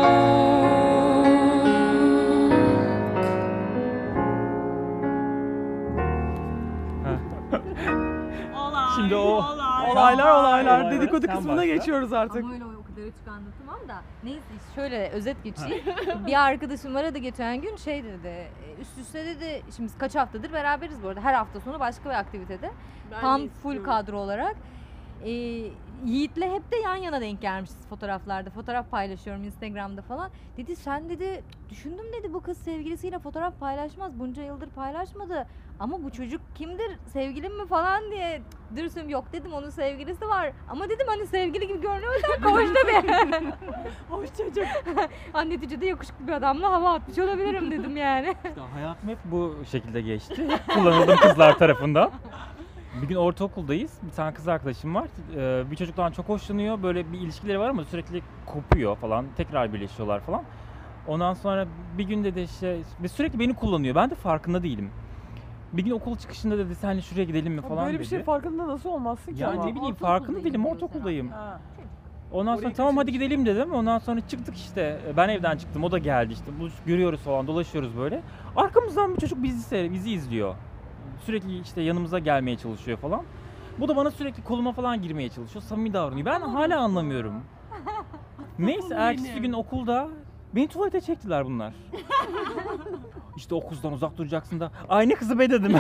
Şimdi o Olaylar Olay. dedikodu Sen kısmına başla. geçiyoruz artık. Ama öyle o kadar açık anlatamam da. Neyse şöyle özet geçeyim. Bir arkadaşım aradı geçen gün şey dedi. Üst üste dedi, şimdi biz kaç haftadır beraberiz bu arada. Her hafta sonu başka bir aktivitede. Ben de Tam full istiyorum. kadro olarak. Yiğit'le hep de yan yana denk gelmişiz fotoğraflarda. Fotoğraf paylaşıyorum Instagram'da falan. Dedi sen dedi düşündüm dedi bu kız sevgilisiyle fotoğraf paylaşmaz. Bunca yıldır paylaşmadı. Ama bu çocuk kimdir? Sevgilim mi falan diye. Dürsüm yok dedim onun sevgilisi var. Ama dedim hani sevgili gibi görünüyorsa koş tabii. Hoş çocuk. Neticede yakışıklı bir adamla hava atmış olabilirim dedim yani. İşte hayatım hep bu şekilde geçti. Kullanıldım kızlar tarafından. Bir gün ortaokuldayız. Bir tane kız arkadaşım var. Bir çocuktan çok hoşlanıyor. Böyle bir ilişkileri var ama sürekli kopuyor falan. Tekrar birleşiyorlar falan. Ondan sonra bir gün dedi işte ve sürekli beni kullanıyor. Ben de farkında değilim. Bir gün okul çıkışında dedi senle şuraya gidelim mi falan Böyle dedi. bir şey farkında nasıl olmazsın ki Ya ama? ne bileyim farkında değilim, diyorsun ortaokuldayım. Ha. Ondan sonra Oraya tamam hadi kaçırmış. gidelim dedim. Ondan sonra çıktık işte. Ben evden çıktım. O da geldi işte. Görüyoruz falan, dolaşıyoruz böyle. Arkamızdan bir çocuk bizi izliyor. Sürekli işte yanımıza gelmeye çalışıyor falan. Bu da bana sürekli koluma falan girmeye çalışıyor. Samimi davranıyor. Ben hala anlamıyorum. Neyse ertesi gün okulda beni tuvalete çektiler bunlar. İşte o kızdan uzak duracaksın da. Ay ne kızı be dedim.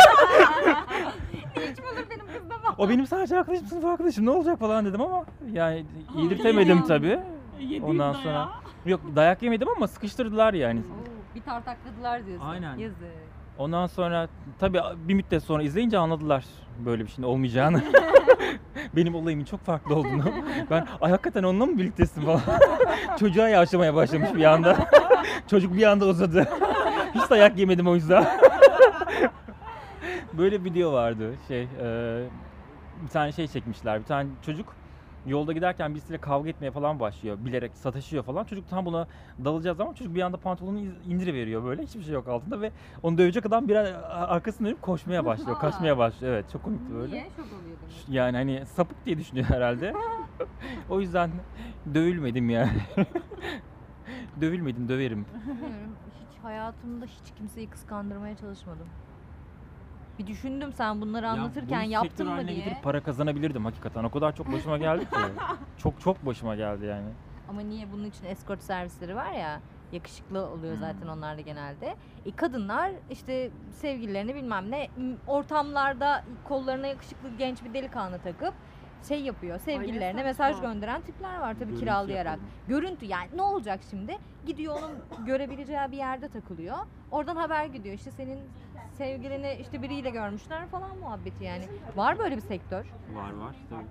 Hiç mi olur benim kızda falan. O benim sadece arkadaşım, sınıf arkadaşım, ne olacak falan dedim ama yani yedirtemedim tabii. Ondan sonra yok dayak yemedim ama sıkıştırdılar yani. Bir tartakladılar diyorsun. Aynen. Yazık. Ondan sonra tabii bir müddet sonra izleyince anladılar böyle bir şeyin olmayacağını. Benim olayımın çok farklı olduğunu. Ben ay hakikaten onunla mı birliktesin falan. Çocuğa yavşamaya başlamış bir anda. Çocuk bir anda uzadı. Hiç dayak yemedim o yüzden. Böyle bir video vardı. Bir tane şey çekmişler. Bir tane çocuk yolda giderken birisiyle kavga etmeye falan başlıyor. Bilerek sataşıyor falan. Çocuk tam buna dalacağız ama çocuk bir anda pantolonunu indiriveriyor böyle. Hiçbir şey yok altında ve onu dövecek adam bir an arkasını dönüp koşmaya başlıyor. Aa. Kaçmaya başlıyor. Evet çok komikti böyle. Niye? Şok oluyor demek. Yani hani sapık diye düşünüyor herhalde. O yüzden dövülmedim yani. Dövülmedim, döverim. Bilmiyorum. Hiç hayatımda hiç kimseyi kıskandırmaya çalışmadım. Bir düşündüm sen bunları anlatırken bu yaptın sektör mı haline diye. getirip para kazanabilirdim hakikaten. O kadar çok başıma geldi ki. Çok başıma geldi yani. Ama niye bunun için escort servisleri var ya. Yakışıklı oluyor zaten onlar da genelde. Kadınlar işte sevgililerini bilmem ne ortamlarda kollarına yakışıklı genç bir delikanlı takıp şey yapıyor. Sevgililerine mesaj saçma. gönderen tipler var tabii Görüntü kiralayarak. yapalım. Görüntü yani ne olacak şimdi? Gidiyor onun görebileceği bir yerde takılıyor. Oradan haber gidiyor. İşte senin sevgilini işte biriyle görmüşler falan muhabbeti yani. Var böyle bir sektör. Var tabii.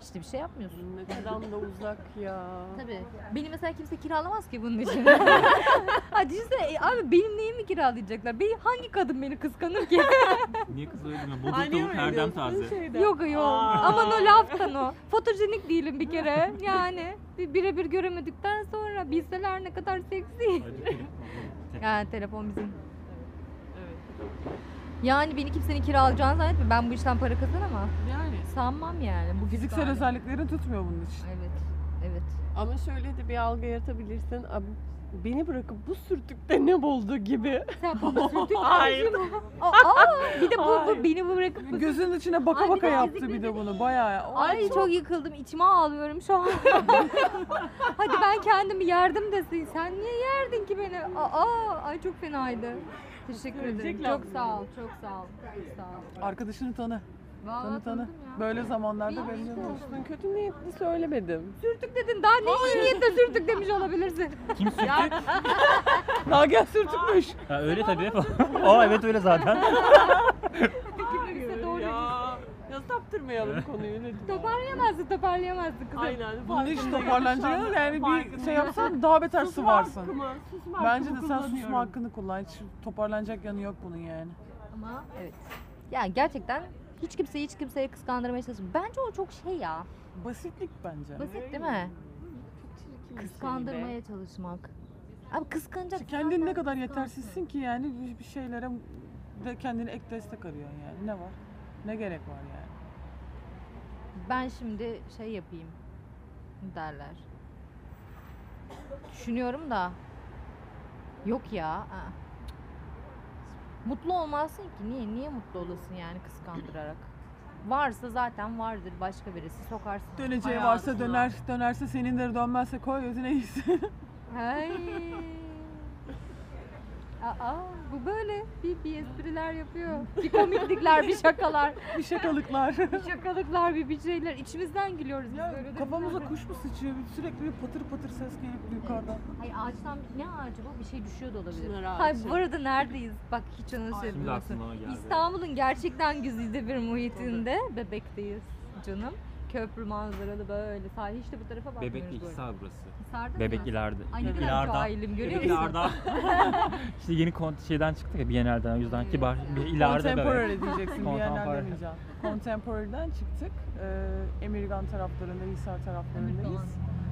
İşte bir şey yapmıyorsun. Ne kadar da uzak ya. Tabii. Beni mesela kimse kiralamaz ki bunun için. Ha düşünsene abi benim neyimi kiralayacaklar? Hangi kadın beni kıskanır ki? Niye kız öyle demiyor? Ay, Bodrum niye tavuk öyle Erdem diyorsun taze. şeyden? Yok yok. Aman o laftan o. Fotojenik değilim bir kere. Yani birebir göremedikten sonra bilseler ne kadar seksi. Yani telefon bizim. Evet. Yani beni kimsenin kiralayacağını zannetmiyorum. Ben bu işten para kazanamam. Yani. Sanmam yani. Bu Fiziksel hali. özelliklerin tutmuyor bunun için. Evet. Evet. Ama şöyle de bir algı yaratabilirsin. Abi, beni bırakıp bu sürtükte ne buldu gibi. Sen bana sürtük Hayır. bir de bu Hayır. beni bırakıp Gözünün içine baka Ay, bir baka de yaptı fizikli bir de bunu bayağı. O Ay çok yıkıldım. İçime ağlıyorum şu an. Hadi ben kendimi yerdim desin. Sen niye yerdin ki beni? Ay çok fenaydı. Teşekkür ederim. Söyleyecekler Çok bunu. sağ ol. Çok sağ ol. Çok sağ ol. Arkadaşını tanı. Vallahi Tanı. tanıdım ya. Böyle zamanlarda İyi belli işte. olur. Ben kötü niyetli söylemedim. Sürtük dedin. Daha ne iyi niyetle sürtük demiş olabilirsin. Kim sürtük? Nagihan sürtükmüş. Ha, öyle tabii. Aa evet öyle zaten. Kimse doğru değil. Ya saptırmayalım konuyu ne diyeyim. Toparlayamazsın kızım. Aynen. Bunun hiç farkındayım. toparlanacak Şu anda yani bir farkındayım. şey yapsan daha beter Susma sıvarsın. hakkımı, susma Bence de hakkımı sen susma kullanıyorum. hakkını kullan. Hiç toparlanacak yanı yok bunun yani. Ama evet. Yani gerçekten hiç kimseye kıskandırmaya çalışmıyor. Bence o çok şey ya. Basitlik bence. Basit değil mi? Çok çirkin bir şey be. Kıskandırmaya çalışmak. Abi kıskanacak. İşte kendin ne zaten kadar kıskansın. yetersizsin ki yani bir şeylere de kendine ek destek arıyorsun yani. Ne var? Ne gerek var yani? Ben şimdi şey yapayım. Ne derler? Düşünüyorum da. Yok ya. Mutlu olmazsın ki. Niye mutlu olasın yani kıskandırarak? Varsa zaten vardır başka birisi sokarsın. Döneceği Hayatına. varsa döner, dönerse senindir, dönmezse koy gözüne iyisi. Hey. Bu böyle bir espriler yapıyor. Bir komiklikler, bir şakalar, bir şakalıklar. bir şakalıklar, bir şeyler. İçimizden gülüyoruz biz Ya böyle. kafamıza kuş mu sıçıyor? Sürekli bir patır patır ses gelip yukarıdan. Hayır ağaçtan ne ağacı bu? Bir şey düşüyor da olabilir. Çınar Hayır ağacı. bu arada neredeyiz? Bak hiç onu Şimdi söylemiyorsun. aklıma o geldi. İstanbul'un gerçekten güzide bir muhitinde Bebek'teyiz canım. Köprü manzaralı böyle sahil işte bu tarafa bakmıyoruz Bebekli böyle. Hisar burası. Hisar'da Bebek mı? ileride. Ay ne kadar İleride. cahilim görüyor Bebek musun? ileride. İşte yeni şeyden çıktık ya Biennale'den o yüzden kibar bir ileride bebek. Contemporary diyeceksin, bir yerden Contemporary. demeyeceğim. Contemporary'den çıktık. Emirgan taraflarında, Hisar taraflarındayız.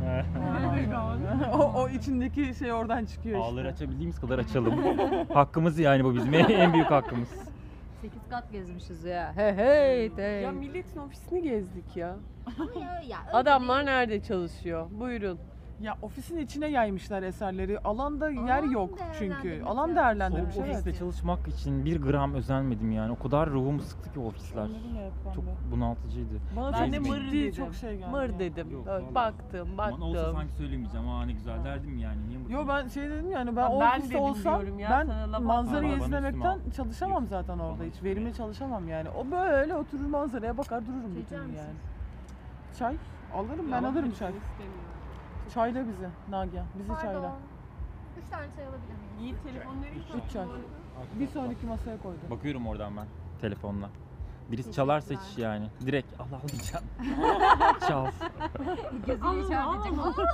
o içindeki şey oradan çıkıyor işte. Ağları açabildiğimiz kadar açalım. Hakkımız yani bu bizim en büyük hakkımız. 8 kat gezmişiz ya. Hey. Ya milletin ofisini gezdik ya. Ya, Adamlar nerede çalışıyor? Buyurun. Ya ofisin içine yaymışlar eserleri. Alanda yer yok çünkü. değerlendirmiş Alan ya. O değerlendirmiş. ofiste çalışmak için bir gram özenmedim yani. O kadar ruhumu sıktı ki o ofisler. Anladım evet, ben Çok de. bunaltıcıydı. Bana Ben çok de mır ciddi dedim. çok şey geldi. Mır yani. dedim. Yok, Öyle vallahi. baktım. Aman olsa Baktım. sanki söylemeyeceğim. Aa ne güzel derdim yani. Niye mutlu? Yo ben şey dedim yani ben Ha, o ben ofiste dedim olsam diyorum ya, ben sana laf manzarayı atma. Bana izlemekten üstüme al. çalışamam Yok. zaten orada Bana hiç. üstüme Verimli çalışamam yani. O böyle oturur manzaraya bakar dururum bütün İçer gün misin? yani. Çay? Alırım ben alırım çay. Çayla bizi Nagihan. Bizi çayla. 3 tane çay alabilir miyim? Yiğit telefonları hiç 3 çay. Bir sonraki masaya koydum. Bakıyorum oradan ben telefonla. Birisi çalarsa hiç yani. Direkt Allah diyeceğim. Çal. Gözünü içerleyecek.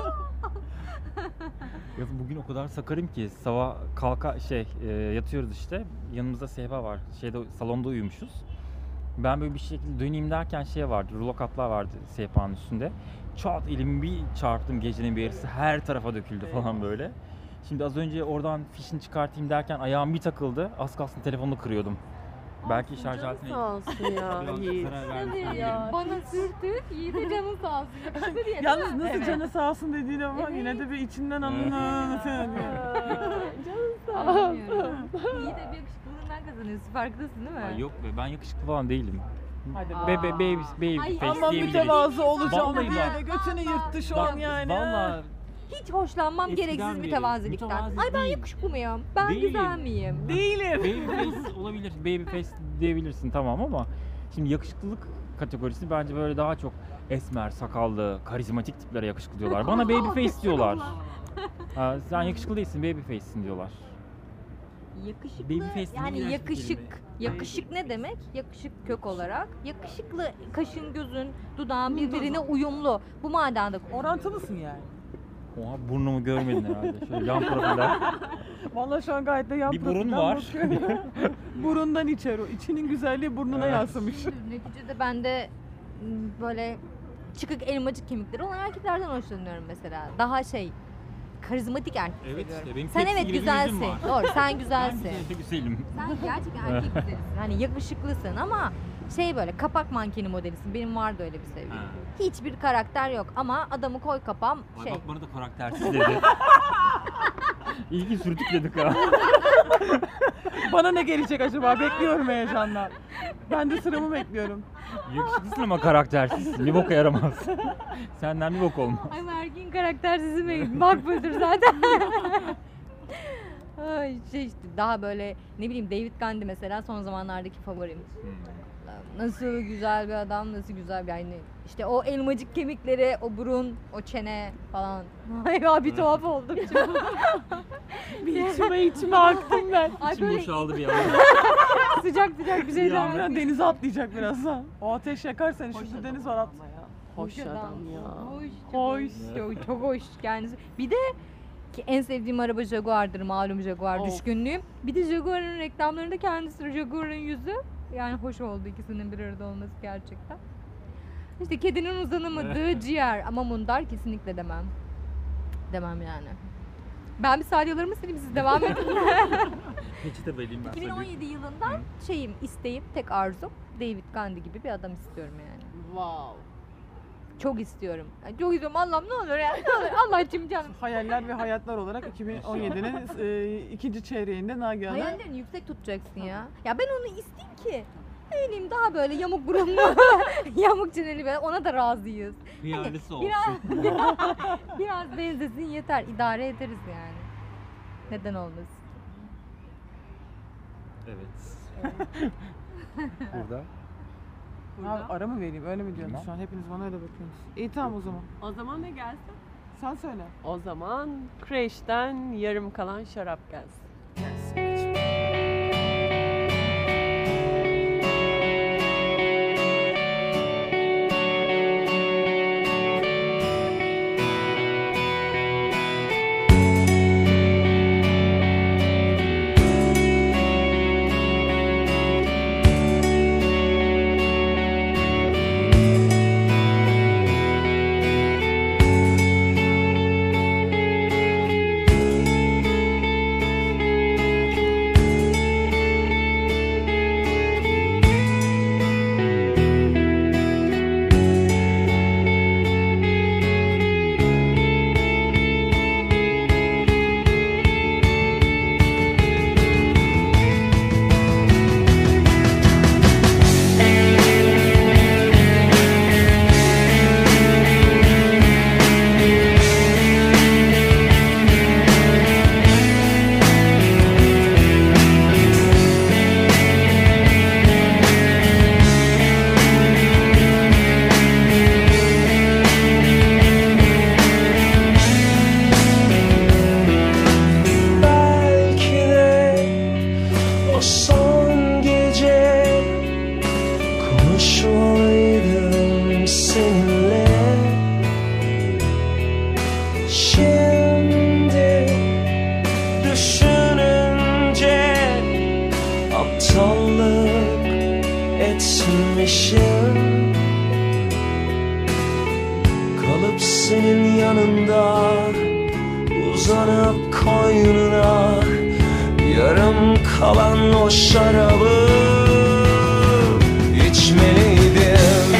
Ya bugün o kadar sakarım ki sabah yatıyoruz işte. Yanımızda sehpa var. Salonda uyumuşuz. Ben böyle bir şekilde döneyim derken vardı. Rulo kaplar vardı sehpanın üstünde. Çat elimi bir çarptım gecenin bir yarısı. Her tarafa döküldü falan böyle. Şimdi az önce oradan fişini çıkartayım derken ayağım bir takıldı. Az kalsın telefonu kırıyordum. Belki şarj aletine Sağ olsun ya biraz Yiğit. zarar vermiş Tabii olabilirim. ya. Bana sürtük, Yiğit'e canın sağ olsun. Yakıştı diye Yalnız değil mi? nasıl Evet. canı sağ olsun dediğine bak yine de bir içinden alınır. Canım sağ Anlamıyorum. olsun. Yiğit hep yakışıklılığından kazanıyorsun. Farkındasın değil mi? Ay yok be ben yakışıklı falan değilim. Hadi Aa. be. Baby Ay, face Aman diyebiliriz. mütevazı olacağım Vallahi diye bak. de götünü yırttı şu an yani. Valla Hiç hoşlanmam Eskiden gereksiz beri mütevazilikten. mütevazi Ay ben değil. yakışıklı mıyım? Ben Değilim. güzel miyim? Değilim. babyface olabilir. Babyface diyebilirsin tamam ama şimdi yakışıklılık kategorisi bence böyle daha çok esmer, sakallı, karizmatik tiplere yakışıklı diyorlar. Bana babyface diyorlar. Sen yakışıklı değilsin, babyface'sin diyorlar. Yakışıklı Babyface yani iğrenç bir yakışık kelime. Yakışık ne demek? Yakışık kök olarak. Yakışıklı, kaşın, gözün, dudağın birbirine uyumlu. Bu manada. Orantılısın yani. Oha, burnumu görmedin herhalde. Şöyle yan profilden. Vallahi şu an gayet de yan Bir burun profilden var. bakıyorum. Burundan içeri o. İçinin güzelliği burnuna Evet. yansımış. Neticede ben de böyle çıkık elmacık kemikleri olan erkeklerden hoşlanıyorum mesela. Daha karizmatik erkek seviyorum. benim Sen evet güzelsin. Doğru, sen güzelsin. Ben güzelim. Sen gerçekten erkek güzelisin. Hani yakışıklısın ama böyle kapak mankeni modelisin. Benim vardı öyle bir sevgilim. Hiçbir karakter yok ama adamı koy kapağım Bak bana da karaktersiz dedi. İyi ki sürtükledik ha. Bana ne gelecek acaba? Bekliyorum heyecanla. Ben de sıramı bekliyorum. Yakışıklısın ama karaktersizsin. Bir boka yaramaz. Senden bir bok olmaz. Ama erkeğin karaktersizi mi? Makbuldür zaten. Ay işte daha böyle ne bileyim David Gandhi mesela son zamanlardaki favorim. Nasıl güzel bir adam, nasıl güzel bir yani işte o elmacık kemikleri, o burun, o çene falan. Ay ya bir tuhaf oldum şimdi. Bir içime aktım ben. Ay İçim böyle boşaldı bir anda. sıcak bir şeyler. Ben denize atlayacak birazdan. O ateş yakar seni. Şurada deniz var atla ya. Hoş adam ya. Hoş. Çok hoş kendisi. Bir de ki en sevdiğim araba Jaguar'dır. Malum Jaguar Of. düşkünlüğüm. Bir de Jaguar'ın reklamlarında kendisi Jaguar'ın yüzü. Yani hoş oldu ikisinin bir arada olması gerçekten. İşte kedinin uzanamadığı ciğer ama mundar kesinlikle demem. Demem yani. Ben bir salyalarımı sileyim siz devam edin. Peçete vereyim ben sana. 2017 yılından isteğim, tek arzum David Gandhi gibi bir adam istiyorum yani. Wow. Çok istiyorum. Yani çok istiyorum. Allah'ım ne olur ya. Ne olur. Allah için canım. Hayaller ve hayatlar olarak 2017'nin ikinci çeyreğinde Nagihan'a Hayallerini yüksek tutacaksın ya. Ya ben onu isteyeyim ki. Ne bileyim daha böyle yamuk burunlu, yamuk çeneli böyle ona da razıyız. Hıyarlısı olsun. Biraz benzesin yeter. İdare ederiz yani. Neden olmasın? Evet. Burada. Abi ara mı vereyim öyle mi diyorsunuz Tamam. şu an? Hepiniz bana öyle bakıyorsunuz. İyi tamam o zaman. O zaman ne gelsin? Sen söyle. O zaman Crash'ten yarım kalan şarap gelsin. etmişim, kalıp senin yanında uzanıp koynuna yarım kalan o şarabı içmeliydim.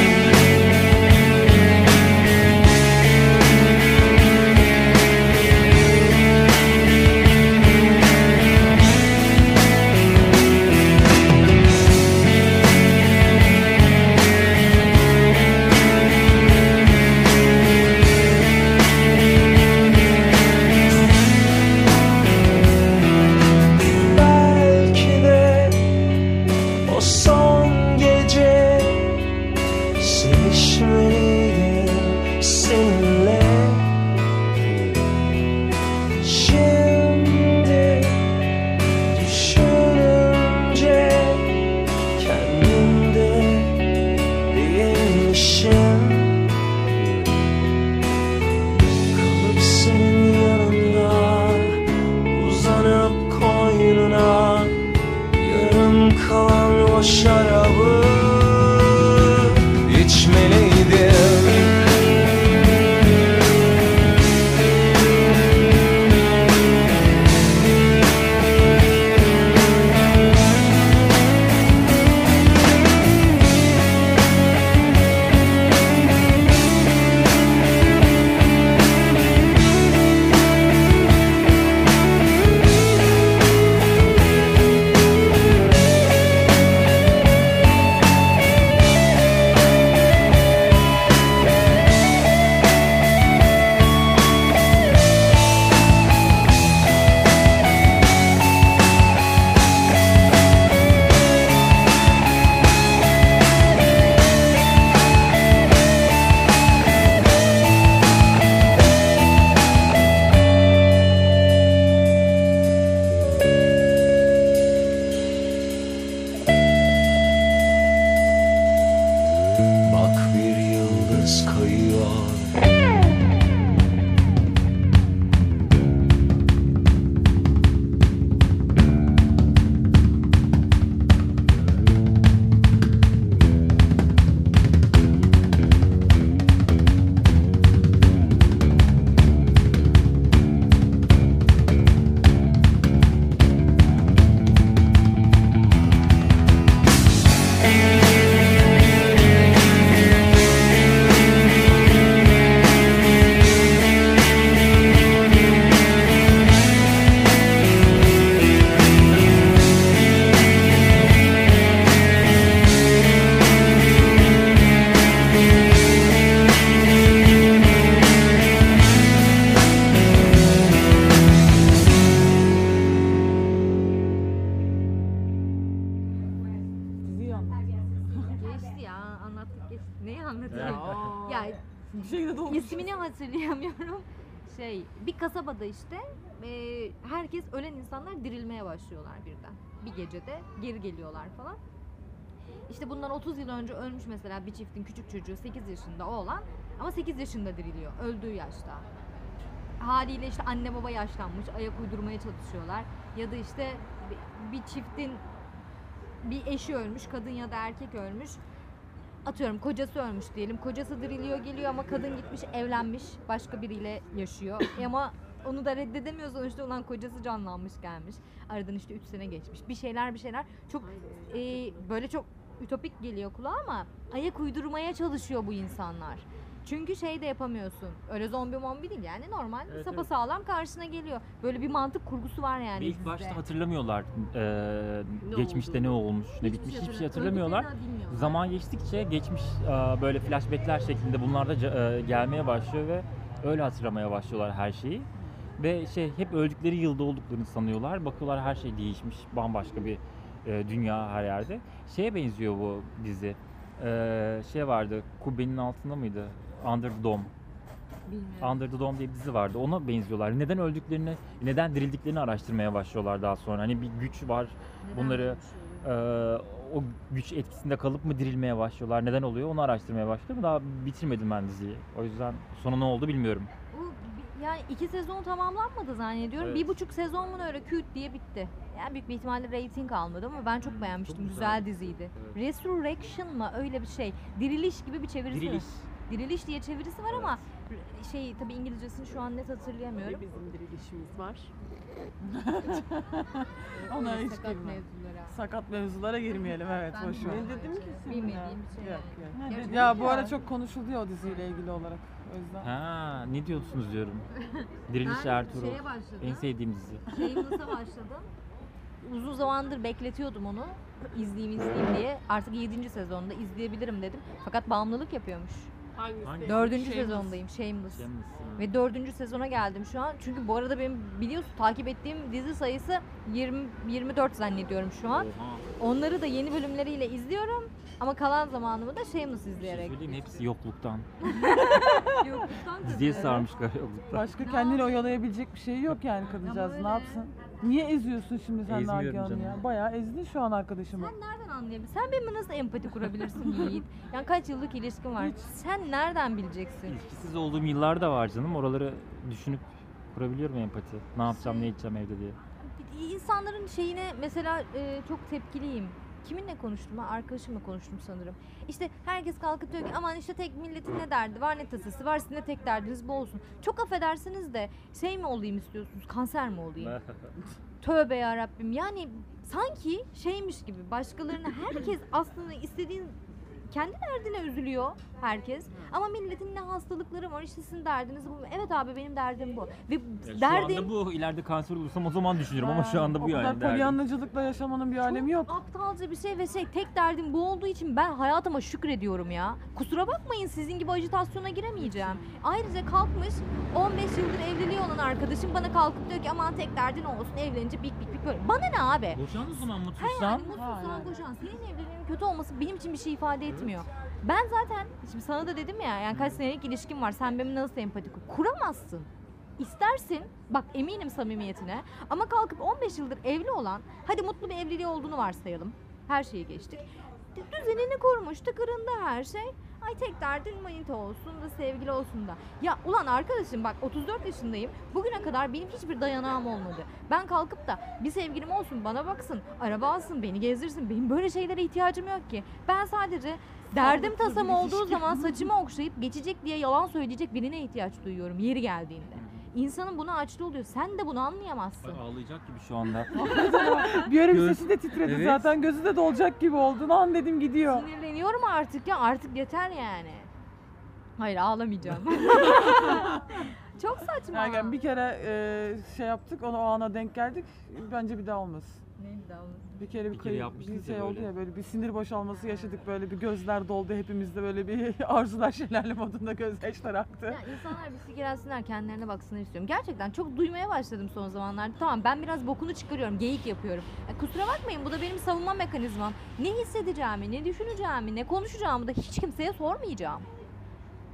Bir şekilde dolmuş. İsmini hatırlayamıyorum. Bir kasabada işte herkes ölen insanlar dirilmeye başlıyorlar birden. Bir gecede geri geliyorlar falan. İşte bundan 30 yıl önce ölmüş mesela bir çiftin küçük çocuğu 8 yaşında oğlan ama 8 yaşında diriliyor öldüğü yaşta. Haliyle işte anne baba yaşlanmış, ayak uydurmaya çalışıyorlar. Ya da işte bir çiftin bir eşi ölmüş, kadın ya da erkek ölmüş. Atıyorum kocası ölmüş diyelim. Kocası diriliyor geliyor ama kadın gitmiş evlenmiş, başka biriyle yaşıyor. Ama onu da reddedemiyor sonuçta, olan kocası canlanmış gelmiş. Aradan işte 3 sene geçmiş. Bir şeyler çok böyle çok ütopik geliyor kulağa ama ayak uydurmaya çalışıyor bu insanlar. Çünkü de yapamıyorsun. Öyle zombi mombi değil yani normal Evet, sapasağlam karşına geliyor. Böyle bir mantık kurgusu var yani Ve ilk dizide. başta hatırlamıyorlar geçmişte ne olmuş, ne bitmiş hiçbir şey hatırlamıyorlar. Öldüklerini bilmiyorlar. Zaman geçtikçe geçmiş böyle flashbackler şeklinde bunlar da gelmeye başlıyor ve öyle hatırlamaya başlıyorlar her şeyi. Ve hep öldükleri yılda olduklarını sanıyorlar. Bakıyorlar her şey değişmiş, bambaşka bir dünya her yerde. Şeye benziyor bu dizi. Vardı, kubbenin altında mıydı? Under the Dome. Bilmiyorum. Under the Dome diye bir dizi vardı. Ona benziyorlar. Neden öldüklerini, neden dirildiklerini araştırmaya başlıyorlar daha sonra. Hani bir güç var. Neden Bunları böyle bir şey oluyor? o güç etkisinde kalıp mı dirilmeye başlıyorlar? Neden oluyor? Onu araştırmaya başlıyorum. Daha bitirmedim ben diziyi. O yüzden sonu ne oldu bilmiyorum. Yani 2 sezon tamamlanmadı zannediyorum. Evet. 1,5 sezon mu öyle küt diye bitti. Yani büyük bir ihtimalle reyting almadı ama ben çok beğenmiştim. Çok güzel güzel. diziydi. Evet. Resurrection mı öyle bir şey. Diriliş gibi bir çevirisi Diriliş. var. Diriliş diye çevirisi var ama tabii İngilizcesini şu an net hatırlayamıyorum. Ve bizim dirilişimiz var. Ona Öyle hiç sakat girme. mevzulara. Sakat mevzulara girmeyelim, evet Ben boş ver. bilmiyorum. Ne dedim ki şimdi? Bilmediğim bir şey Yok, yani. yok. Gerçekten Ya bu ya. ara çok konuşuldu ya o diziyle ilgili olarak. O yüzden. Ha, ne diyorsunuz diyorum. Diriliş Ben Ertuğrul. şeye başladım. En sevdiğim dizi. Shameless'a başladım. Uzun zamandır bekletiyordum onu. İzleyeyim diye. Artık 7. sezonda izleyebilirim dedim. Fakat bağımlılık yapıyormuş. Hangisi? 4. Shameless. sezondayım Shameless. Shameless. Ve 4. sezona geldim şu an. Çünkü bu arada benim biliyorsun takip ettiğim dizi sayısı 24 zannediyorum şu an. Oha. Onları da yeni bölümleriyle izliyorum. Ama kalan zamanımı da Shameless Bir şey izleyerek. söyleyeyim mi? Hepsi yokluktan. Yokluktan tabii. Diziye sarmışlar yokluktan. Başka Ne kendini yapayım? oyalayabilecek bir şey yok yani kadıncağız. öyle. Ne yapsın? Niye eziyorsun şimdi sen Ezmiyorum Nagihan'ı canım. ya? Bayağı ezdin şu an arkadaşımı. Sen nereden anlayabilirsin? Sen benimle nasıl empati kurabilirsin Yiğit? Yani kaç yıllık ilişkin var. Hiç. Sen nereden bileceksin? İlişkisiz olduğum yıllar da var canım. Oraları düşünüp kurabiliyorum empati. Ne yapacağım, ne edeceğim evde diye. İnsanların şeyine mesela çok tepkiliyim. Kiminle konuştum? Arkadaşımla konuştum sanırım. İşte herkes kalkıp diyor ki aman işte tek milletin ne derdi var, ne tasası var, sizin de tek derdiniz bu olsun. Çok affedersiniz de mi olayım istiyorsunuz? Kanser mi olayım? Tövbe yarabbim. Yani sanki şeymiş gibi başkalarına herkes aslında istediğin kendi derdine üzülüyor herkes. Ama milletin ne hastalıkları var işte sizin derdiniz bu. Evet abi benim derdim bu. Ve Şu derdim anda bu, ileride kanser olursam o zaman düşünürüm ama şu anda bu o kadar yani derdim. polyanlacılıkla yaşamanın bir alemi yok. aptalca bir şey ve tek derdim bu olduğu için ben hayatıma şükrediyorum ya. Kusura bakmayın sizin gibi ajitasyona giremeyeceğim. Ayrıca kalkmış 15 yıldır evliliği olan arkadaşım bana kalkıp diyor ki aman tek derdin olsun evlenince bik böyle. Bana ne abi? Boşan o zaman Yani mutsuzsan. mutsuzsan boşan. Senin evliliğinin kötü olması benim için bir şey ifade etmiyor. Ben zaten şimdi sana da dedim ya yani kaç senelik ilişkim var. Sen benimle nasıl empati kuramazsın. İstersin, bak eminim samimiyetine ama kalkıp 15 yıldır evli olan, hadi mutlu bir evliliği olduğunu varsayalım. Her şeyi geçtik. Düzenini kurmuş, tıkırında her şey. Ay tek derdin manita olsun da sevgili olsun da. Ya ulan arkadaşım bak 34 yaşındayım. Bugüne kadar benim hiçbir dayanağım olmadı. Ben kalkıp da bir sevgilim olsun, bana baksın, araba alsın, beni gezdirsin. Benim böyle şeylere ihtiyacım yok ki. Ben sadece derdim Sağlıklı tasam bir olduğu ilişki. zaman saçımı okşayıp geçecek diye yalan söyleyecek birine ihtiyaç duyuyorum yeri geldiğinde. İnsanın buna açlığı oluyor. Sen de bunu anlayamazsın. Ağlayacak gibi şu anda. Bir ara bir Göz- sesi de titredi Evet. zaten. Gözü de dolacak gibi oldu. Lan dedim gidiyor. Sinirleniyorum artık ya. Artık yeter yani. Hayır ağlamayacağım. Çok saçma. Yani bir kere şey yaptık, ona o ana denk geldik. Bence bir daha olmasın. Neydi daha onun? Bir kere Bir kere yapmıştınız bir şey ya oldu böyle. ya böyle bir sinir boşalması yaşadık, böyle bir gözler doldu hepimizde, böyle bir arzular şelale modunda gözyaşlar aktı. Ya insanlar bir sigaransinler kendilerine baksınlar istiyorum. Gerçekten çok duymaya başladım son zamanlarda. Tamam ben biraz bokunu çıkarıyorum, geyik yapıyorum. Ya kusura bakmayın bu da benim savunma mekanizmam. Ne hissedeceğimi, ne düşüneceğimi, ne konuşacağımı da hiç kimseye sormayacağım.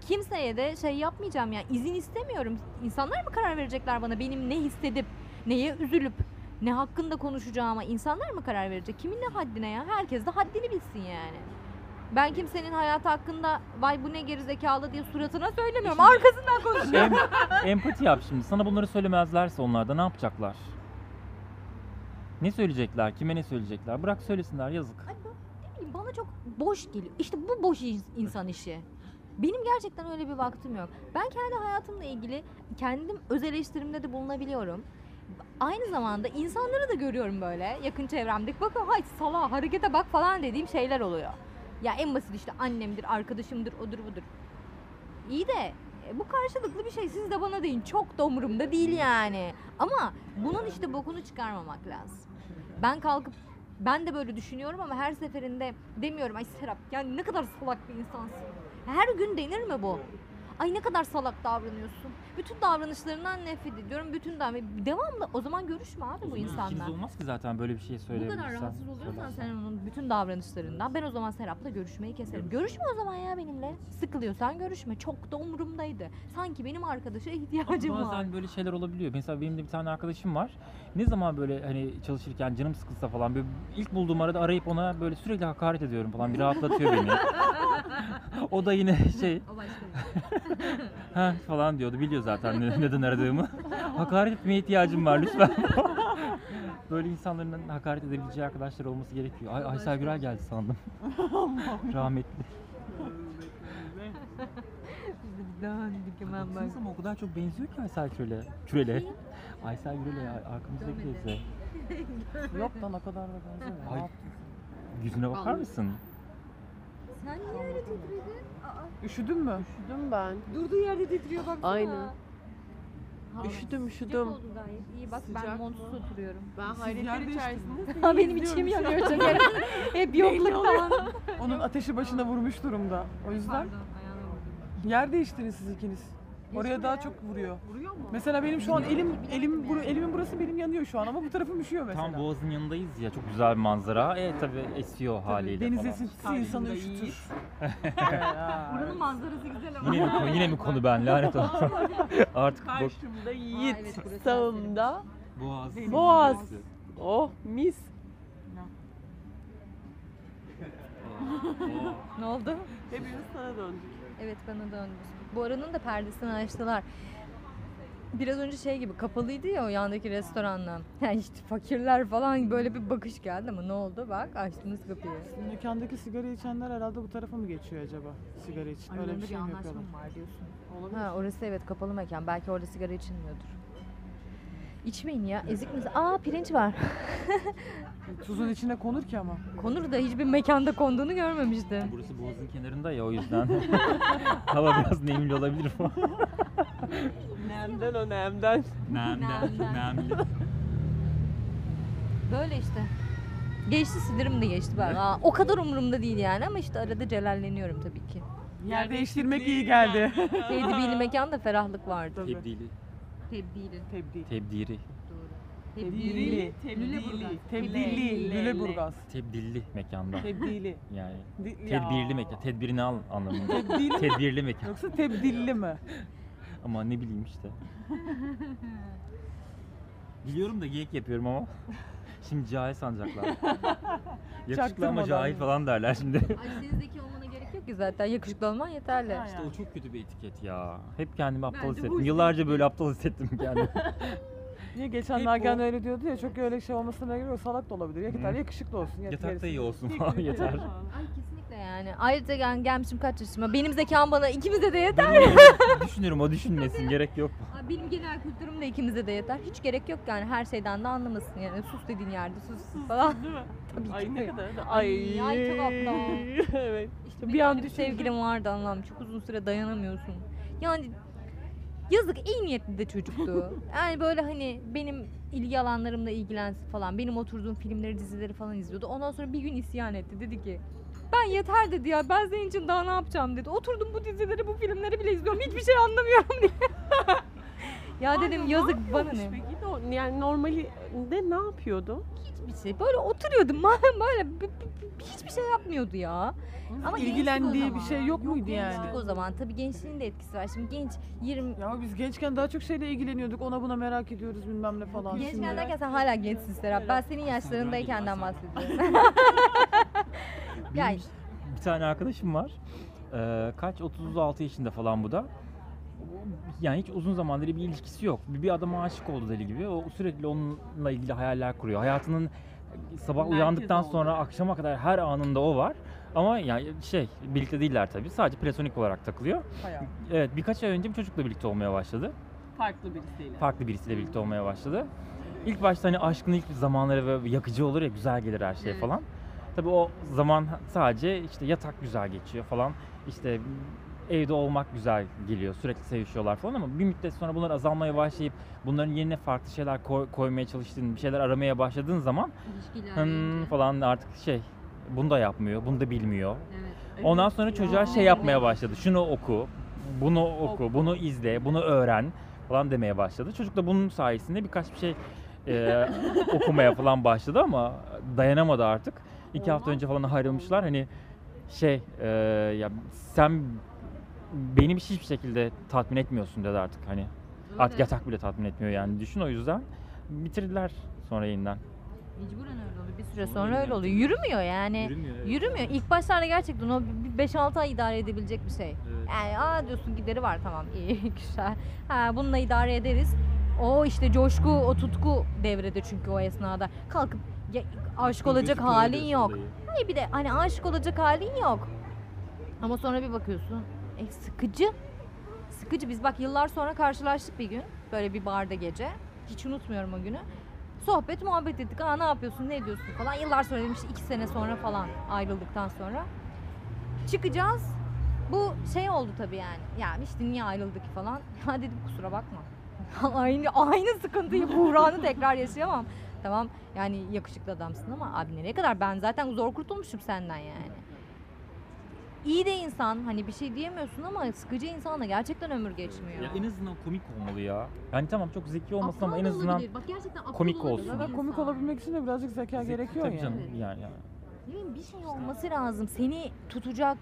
kimseye de şey yapmayacağım yani, izin istemiyorum. İnsanlar mı karar verecekler bana benim ne hissedip, neye üzülüp, ne hakkında konuşacağıma insanlar mı karar verecek? Kimin ne haddine ya? Herkes de haddini bilsin yani. Ben kimsenin hayatı hakkında vay bu ne gerizekalı diye suratına söylemiyorum. Arkasından konuşuyorum. Empati yap şimdi. Sana bunları söylemezlerse onlar da ne yapacaklar? Ne söyleyecekler? Kime ne söyleyecekler? Bırak söylesinler, yazık. Bana çok boş geliyor. İşte bu boş insan işi. Benim gerçekten öyle bir vaktim yok. Ben kendi hayatımla ilgili kendim öz eleştirimde de bulunabiliyorum. Aynı zamanda insanları da görüyorum böyle yakın çevremdeki. Bak hay salağa harekete bak falan dediğim şeyler oluyor. Ya en basit işte annemdir, arkadaşımdır, odur budur. İyi de bu karşılıklı bir şey. Siz de bana deyin. Çok da umurumda değil yani. Ama bunun işte bokunu çıkarmamak lazım. Ben kalkıp ben de böyle düşünüyorum ama her seferinde demiyorum ay Serap yani ne kadar salak bir insansın. Her gün denir mi bu? Ay ne kadar salak davranıyorsun. Bütün davranışlarından nefret ediyorum. Devamlı o zaman görüşme abi bu insanla. İkiniz olmaz ki zaten böyle bir şey Bu söyleyebilirsen. kadar rahatsız oluyorsan söylersen. sen onun bütün davranışlarından ben o zaman Serap'la görüşmeyi keserim. Görüşme o zaman ya benimle. Sıkılıyorsan görüşme. Çok da umurumdaydı. Sanki benim arkadaşa ihtiyacım var. Bazen böyle şeyler olabiliyor. Mesela benim de bir tane arkadaşım var. Ne zaman böyle hani çalışırken canım sıkılsa falan böyle ilk bulduğum arada arayıp ona böyle sürekli hakaret ediyorum falan. Bir rahatlatıyor beni. O da yine şey O başka bir şey. ha falan diyordu. Biliyor zaten neden aradığımı. Hakaret etmeye ihtiyacım var lütfen. Böyle insanların hakaret edebileceği arkadaşlar olması gerekiyor. Aysel Gürel geldi sandım. Rahmetli. Döndük hemen bak. Baksana ama o kadar çok benziyor ki Aysel Gürel'e. Aysel Gürel'e arkamızdaki teyze. Yok lan o kadar da benzemiyor. Ay. Ne yaptın? Yüzüne bakar mısın? Sen niye öyle titredin? Üşüdün mü? Üşüdüm ben. Durduğu yerde titriyor baksana. Aynen. Hava Üşüdüm. Sıcak oldu gayet. İyi bak ben Sıcak montsuz mı? oturuyorum. Ben yer hayretler değiştirdiniz. içerisinde seni Ha benim izliyorum içim şu an. yanıyor çok. Hep yokluk falan. Onun ateşi başına vurmuş durumda. O yüzden Ayağına vurdum. yer değiştirin siz ikiniz. Oraya daha çok vuruyor. Vuruyor mu? Mesela benim şu an elimin burası benim yanıyor şu an ama bu tarafım üşüyor mesela. Tam boğazın yanındayız ya, çok güzel bir manzara. Tabii esiyor Tabii, haliyle deniz falan. esintisi insanı üşütür. Buranın manzarası güzel ama. Yine mi konu ben, lanet olsun. Artık bak. Karşımda Yiğit, evet, burası sağımda Boğaz. Boğaz. Oh mis. Ne oldu? Hepimiz sana döndük. Evet bana döndü. Bu aranın da perdesini açtılar. Biraz önce şey gibi kapalıydı ya o yandaki restoranla. Yani işte fakirler falan böyle bir bakış geldi ama ne oldu bak açtınız kapıyı. Mekandaki sigara içenler herhalde bu tarafa mı geçiyor acaba? Sigara için. Öyle bir şey mi yapıyorlar? var diyorsun. Olabilir. Ha orası evet kapalı mekan. Belki orada sigara içilmiyordur. İçmeyin ya. Ezik misiniz? Aa pirinç var. Tuzun içine konur ki ama. Konur da hiçbir mekanda konduğunu görmemiştim. Burası boğazın kenarında ya, o yüzden. Hava biraz nemli olabilir falan. Nemden o nemden. Nemli. Böyle işte. Geçti sinirim de geçti bak. Aa, o kadar umurumda değil yani ama işte arada celalleniyorum tabii ki. Yer değiştirmek iyi geldi. Tedbirli mekanda ferahlık vardı. Tabii. Tebdili. Tebdili. Tebdil. Tebdiri. Tebdili. Tebdilli. Lüleburgaz. Tebdilli mekanda. Tebdili. Yani Di- tedbirli mekan. Tedbirini al anlamında. Tebdili mi? Tedbirli mekan. Yoksa tebdilli mi? Ama ne bileyim işte. Biliyorum da geyik yapıyorum ama. Şimdi cahil sanacaklar. Yakışıklı ama Çaktırmadan cahil yani. falan derler şimdi. Ay senin zeki olmana gerek yok ki zaten. Yakışıklı olman yeterli. Ha, İşte yani. o çok kötü bir etiket ya. Hep kendimi aptal Bence hissettim. hoş Yıllarca böyle aptal hissettim kendimi. Niye geçen Hep Nagihan o. öyle diyordu ya, çok öyle şey olmasına gerek yok, salak da olabilir. Yeter yakışıklı olsun. Yatakta iyi olsun falan yeter. Ay kesinlikle yani. Ayrıca gelmişim kaç yaşıma. Benim zekam bana ikimize de yeter. Düşünüyorum, o düşünmesin, gerek yok. Ay, benim genel kültürüm de ikimize de yeter. Hiç gerek yok yani her şeyden de anlamasın yani. Sus dediğin yerde sus falan. Değil mi? Tabii ki. Ay ne kadar da Ay, ay çok aptal. Evet. İşte Bir bir an an bir düşündüm. sevgilim vardı Allah'ım. Çok uzun süre dayanamıyorsun. Yani yazık iyi niyetli de çocuktu. Yani böyle hani benim ilgi alanlarımla ilgilensin falan. Benim oturduğum filmleri, dizileri falan izliyordu. Ondan sonra bir gün isyan etti. Dedi ki ben yeter dedi ya ben senin için daha ne yapacağım dedi. Oturdum bu dizileri bu filmleri bile izliyorum. Hiçbir şey anlamıyorum diye. Ya dedim yazık bana ne? Peki de yani normalde ne yapıyordu? Hiçbir şey. Böyle oturuyordum böyle hiçbir şey yapmıyordu ya. Ama İlgilendiği gençtik o bir zaman. şey yok muydu yani? Gençtik o zaman. Tabii gençliğin de etkisi var. Şimdi genç 20 Ya biz gençken daha çok şeyle ilgileniyorduk. Ona buna merak ediyoruz bilmem ne falan. Şimdi- gençken derken sen hala gençsin Serap. Ben senin yaşlarındaykenden bahsediyorum. Benim Yani- bir tane arkadaşım var. Kaç? 36 yaşında falan bu da. Yani hiç uzun zamandır bir ilişkisi yok. Bir adama aşık oldu deli gibi. O sürekli onunla ilgili hayaller kuruyor. Hayatının sabah Merkez uyandıktan oldu. sonra akşama kadar her anında o var. Ama yani birlikte değiller tabii. Sadece platonik olarak takılıyor. Bayağı. Evet, birkaç ay önce bir çocukla birlikte olmaya başladı. Farklı birisiyle. Farklı birisiyle birlikte olmaya başladı. İlk başta hani aşkın ilk zamanları ve yakıcı olur ya, güzel gelir her şey Evet. falan. Tabii o zaman sadece işte yatak güzel geçiyor falan. İşte evde olmak güzel geliyor. Sürekli sevişiyorlar falan ama bir müddet sonra bunlar azalmaya başlayıp bunların yerine farklı şeyler koymaya çalıştığın, bir şeyler aramaya başladığın zaman falan artık bunu da yapmıyor, bunu da bilmiyor. Ondan sonra çocuğa yapmaya başladı. Şunu oku, bunu oku, bunu izle, bunu öğren falan demeye başladı. Çocuk da bunun sayesinde birkaç bir şey okumaya falan başladı ama dayanamadı artık. 2 hafta önce falan ayrılmışlar. Hani ya sen beni hiçbir şekilde tatmin etmiyorsun dedi artık hani. Artık yatak bile tatmin etmiyor yani, düşün, o yüzden bitirdiler sonra yeniden. Mecburen öyle oluyor. Bir süre sonra öyle oluyor. Yürümüyor yani. Yürümüyor. İlk başlarda gerçekten o 5-6 ay idare edebilecek bir şey. Evet. Yani diyorsun gideri var, tamam iyi güzel. Bununla idare ederiz. O işte coşku, o tutku devrede çünkü o esnada. Kalkıp aşık olacak halin yok. Hayır, bir de hani aşık olacak halin yok. Ama sonra bir bakıyorsun. Sıkıcı. Sıkıcı. Biz bak yıllar sonra karşılaştık bir gün. Böyle bir barda gece. Hiç unutmuyorum o günü. Sohbet muhabbet ettik. Ne yapıyorsun, ne ediyorsun falan. Yıllar sonra dedim, işte 2 sene sonra falan ayrıldıktan sonra. Çıkacağız. Bu oldu tabii yani. Ya işte niye ayrıldık falan. Ya dedim kusura bakma. aynı sıkıntıyı, buhranı tekrar yaşayamam. Tamam yani yakışıklı adamsın ama abi nereye kadar, ben zaten zor kurtulmuşum senden yani. İyi de insan, hani bir şey diyemiyorsun ama sıkıcı insanla gerçekten ömür geçmiyor. Ya en azından komik olmalı ya. Yani tamam çok zeki olmasın ama en Aptal da azından olabilir. Bak gerçekten aptal komik olabilir olsun. bir Zaten komik insan. olabilmek için de birazcık zeka gerekiyor Tabii yani. canım, yani. Ne bileyim, bir şey olması lazım. Seni tutacak,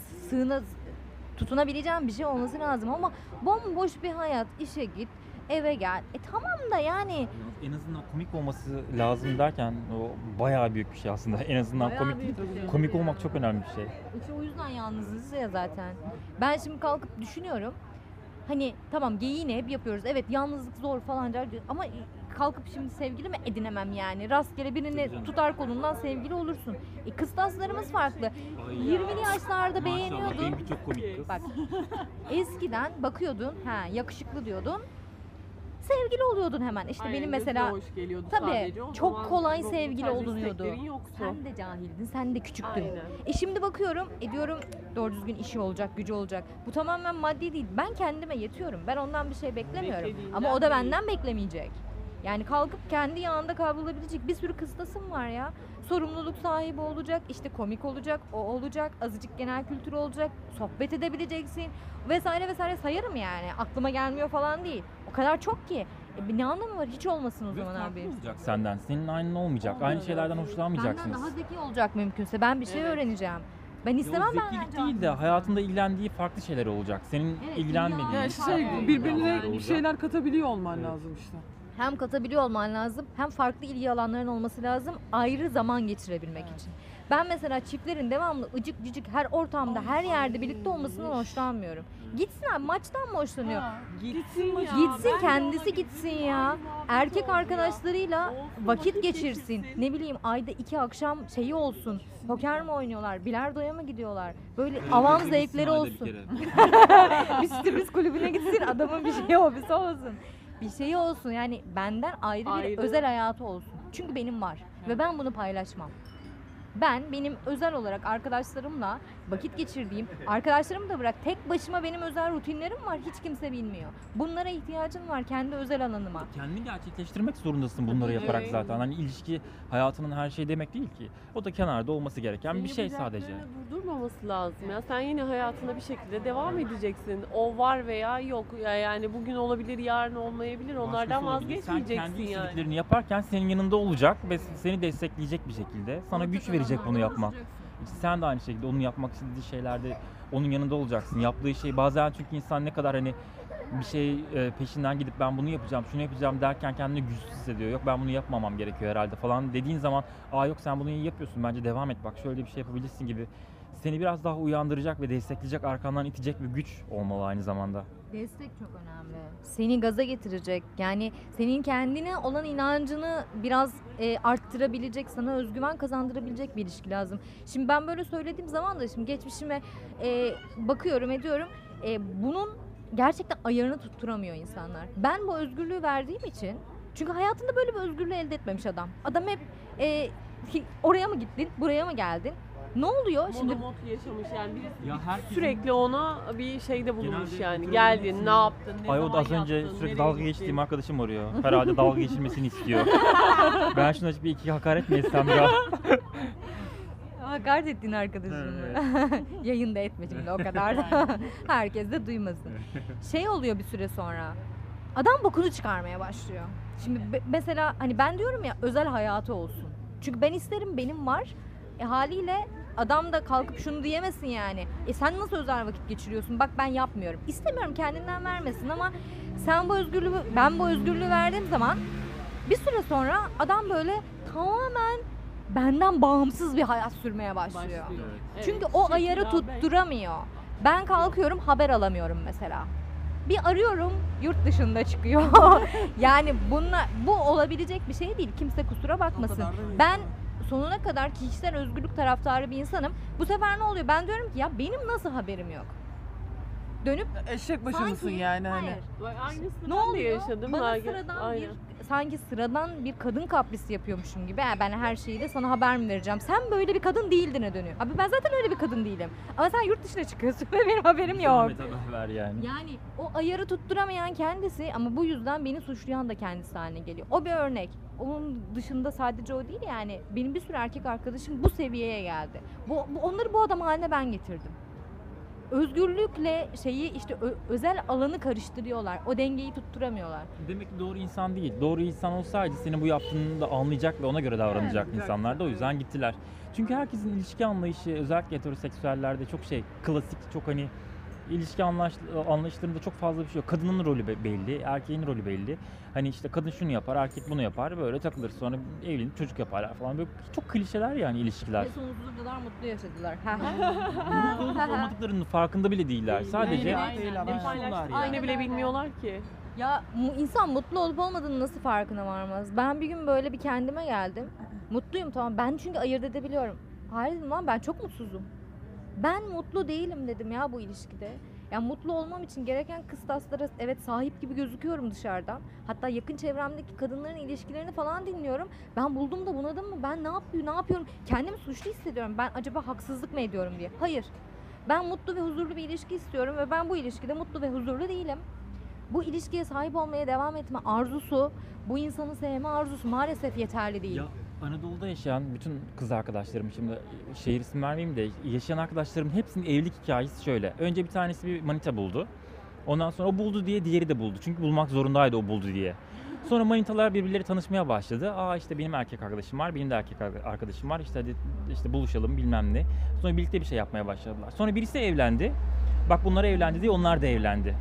tutunabileceğin bir şey olması lazım ama bomboş bir hayat, işe git, eve gel. Tamam da yani. En azından komik olması lazım derken o bayağı büyük bir şey aslında. En azından Bayağı komik büyük bir şey. komik olmak çok önemli bir şey. İşte o yüzden yalnızız ya zaten. Ben şimdi kalkıp düşünüyorum. Hani tamam geyiğini hep yapıyoruz. Evet yalnızlık zor falan ama kalkıp şimdi sevgili mi edinemem yani. Rastgele birini Tabii canım. tutar kolundan sevgili olursun. Kıstaslarımız farklı. 20'li yaşlarda beğeniyordun. Benimki çok komik kız. Bak eskiden bakıyordun, yakışıklı diyordun. Sevgili oluyordun hemen. İşte Aynen, benim gözüne mesela hoş geliyordu tabii, sadece. O çok zaman kolay bu sevgili tarz olunuyordu. isteklerin yoktu. sen de cahildin, sen de küçüktün. Aynen. Şimdi bakıyorum, diyorum doğru düzgün işi olacak, gücü olacak. Bu tamamen maddi değil. Ben kendime yetiyorum. Ben ondan bir şey beklemiyorum. Beklediğinden Ama o da değil. benden beklemeyecek. Yani kalkıp kendi yanında kavrulabilecek bir sürü kıstasım var ya. Sorumluluk sahibi olacak, işte komik olacak, o olacak, azıcık genel kültür olacak, sohbet edebileceksin vesaire vesaire sayarım yani. Aklıma gelmiyor falan değil. O kadar çok ki. Ne anlamı var? Hiç olmasın o Ve zaman farklı abi. olacak senden. Senin aynın olmayacak. Aynı şeylerden Benden hoşlanmayacaksınız. daha zeki olacak mümkünse. Ben bir şey öğreneceğim. Ben istemem Ya o benden zekilik değil de hayatında ilgilendiği farklı şeyler olacak. Senin Evet, ilgilenmediğin. dünya- Yani Farklı birbirine olacak. bir şeyler katabiliyor olman lazım işte. hem katabiliyor olman lazım, hem farklı ilgi alanların olması lazım, ayrı zaman geçirebilmek için. Ben mesela çiftlerin devamlı ıcık cıcık her ortamda, her yerde birlikte olmasından hoşlanmıyorum. Gitsin abi, maçtan mı hoşlanıyor? Gitsin ya. Gitsin, Ben de kendisi ona gitsin gittim, ya. aynı muhabbet Erkek oldu ya. arkadaşlarıyla Olsun, vakit geçirsin. Ne bileyim ayda 2 akşam olsun. Poker mi oynuyorlar, bilardoya mı gidiyorlar? Böyle avam zevkleri olsun. Bir sürpriz kulübüne gitsin, adamın bir hobisi olsun. Bir şeyi olsun yani, benden ayrı bir Ayrı. özel hayatı olsun. Çünkü benim var ve ben bunu paylaşmam. Benim özel olarak arkadaşlarımla vakit geçirdiğim, arkadaşlarımı da bırak, tek başıma benim özel rutinlerim var, hiç kimse bilmiyor. Bunlara ihtiyacım var, kendi özel alanıma. Kendini gerçekleştirmek zorundasın bunları yaparak Evet. zaten. Hani ilişki hayatının her şeyi demek değil ki. O da kenarda olması gereken bir Seni şey bu sadece. dertlerine durdurmaması lazım ya. Sen yine hayatına bir şekilde devam edeceksin. O var veya yok. Yani bugün olabilir, yarın olmayabilir. Onlardan Başkası olabilir. Sen vazgeçmeyeceksin kendi yani. istediklerini yaparken senin yanında olacak ve seni destekleyecek bir şekilde. Sana güç verecek bunu yapmak. İşte sen de aynı şekilde onun yapmak istediği şeylerde onun yanında olacaksın. Yaptığı şey bazen çünkü insan ne kadar hani bir şey peşinden gidip ben bunu yapacağım, şunu yapacağım derken kendini güçsüz hissediyor. Yok ben bunu yapmamam gerekiyor herhalde falan dediğin zaman yok sen bunu iyi yapıyorsun bence devam et bak şöyle bir şey yapabilirsin gibi. Seni biraz daha uyandıracak ve destekleyecek, arkandan itecek bir güç olmalı aynı zamanda. Destek çok önemli. Seni gaza getirecek. Yani senin kendine olan inancını biraz arttırabilecek, sana özgüven kazandırabilecek bir ilişki lazım. Şimdi ben böyle söylediğim zaman da şimdi geçmişime bakıyorum, ediyorum. Bunun gerçekten ayarını tutturamıyor insanlar. Ben bu özgürlüğü verdiğim için, çünkü hayatında böyle bir özgürlüğü elde etmemiş adam. Adam hep oraya mı gittin, buraya mı geldin? Ne oluyor şimdi? Monomot yaşamış yani birisi Ya herkesin- sürekli ona bir şeyde bulunmuş Genelde yani. kontrol Geldin, edilmesi- ne yaptın, ne Ay o zaman da az önce yaptın, sürekli nereye dalga gittin? geçtiğim arkadaşım arıyor. Herhalde dalga geçilmesini istiyor. Ben şuna bir iki hakaret mi etsem biraz? Hakaret ettiğin arkadaşını. Yayında etme şimdi o kadar da. Herkes de duymasın. Şey oluyor bir süre sonra. Adam bokunu çıkarmaya başlıyor. Şimdi mesela hani ben diyorum ya özel hayatı olsun. Çünkü ben isterim benim var. Haliyle adam da kalkıp şunu diyemesin yani. Sen nasıl özel vakit geçiriyorsun? Bak ben yapmıyorum. İstemiyorum kendinden vermesin ama ben bu özgürlüğü verdiğim zaman bir süre sonra adam böyle tamamen benden bağımsız bir hayat sürmeye başlıyor. Evet, Çünkü şu o şekilde ayarı tutturamıyor. Ben kalkıyorum haber alamıyorum mesela. Bir arıyorum yurt dışında çıkıyor. Yani bu olabilecek bir şey değil. Kimse kusura bakmasın. Ben sonuna kadar kişisel özgürlük taraftarı bir insanım. Bu sefer ne oluyor? Ben diyorum ki ya benim nasıl haberim yok? Dönüp Eşek başı mısın yani hani? hayır. Aynısını Ne ben de oluyor? yaşadım. Bana Aynen. sıradan sanki sıradan bir kadın kaprisi yapıyormuşum gibi. Ben her şeyi de sana haber mi vereceğim? Sen böyle bir kadın değildine dönüyor. Abi ben zaten öyle bir kadın değilim. Ama sen yurt dışına çıkıyorsun ve benim haberim yok. Zahmet haber ver yani. Yani o ayarı tutturamayan kendisi ama bu yüzden beni suçlayan da kendisi haline geliyor. O bir örnek. Onun dışında sadece o değil yani. Benim bir sürü erkek arkadaşım bu seviyeye geldi. Onları bu adam haline ben getirdim. Özgürlükle işte özel alanı karıştırıyorlar. O dengeyi tutturamıyorlar. Demek ki doğru insan değil. Doğru insan olsaydı senin bu yaptığını da anlayacak ve ona göre davranacak insanlar da o yüzden gittiler. Çünkü herkesin ilişki anlayışı özellikle heteroseksüellerde çok klasik, çok hani ilişki anlayışlarında çok fazla bir şey yok. Kadının rolü belli, erkeğin rolü belli. Hani işte kadın şunu yapar, erkek bunu yapar, böyle takılır sonra evlenip çocuk yaparlar falan. Böyle çok klişeler yani ilişkiler. Ve sonsuza kadar mutlu yaşadılar. Mutlu olup olmadıklarının farkında bile değiller. Sadece Aynen. Ne paylaştıklarını bile bilmiyorlar ki. Ya insan mutlu olup olmadığını nasıl farkına varmaz? Ben bir gün böyle bir kendime geldim. Mutluyum tamam. Ben çünkü ayırt edebiliyorum. Hayır dedim lan ben çok mutsuzum. Ben mutlu değilim dedim ya bu ilişkide. Yani mutlu olmam için gereken kıstaslara evet sahip gibi gözüküyorum dışarıdan. Hatta yakın çevremdeki kadınların ilişkilerini falan dinliyorum. Ben buldum da bunadım mı? Ben ne yapıyorum? Kendimi suçlu hissediyorum. Ben acaba haksızlık mı ediyorum diye. Hayır. Ben mutlu ve huzurlu bir ilişki istiyorum ve ben bu ilişkide mutlu ve huzurlu değilim. Bu ilişkiye sahip olmaya devam etme arzusu, bu insanı sevme arzusu maalesef yeterli değil. ya Anadolu'da yaşayan bütün kız arkadaşlarım, şimdi şehir isim vermeyeyim de yaşayan arkadaşlarımın hepsinin evlilik hikayesi şöyle. Önce bir tanesi bir manita buldu. Ondan sonra o buldu diye diğeri de buldu. Çünkü bulmak zorundaydı o buldu diye. Sonra manitalar birbirleri tanışmaya başladı. İşte benim erkek arkadaşım var, benim de erkek arkadaşım var. İşte hadi işte buluşalım bilmem ne. Sonra birlikte bir şey yapmaya başladılar. Sonra birisi evlendi. Bak bunlar evlendi diye onlar da evlendi.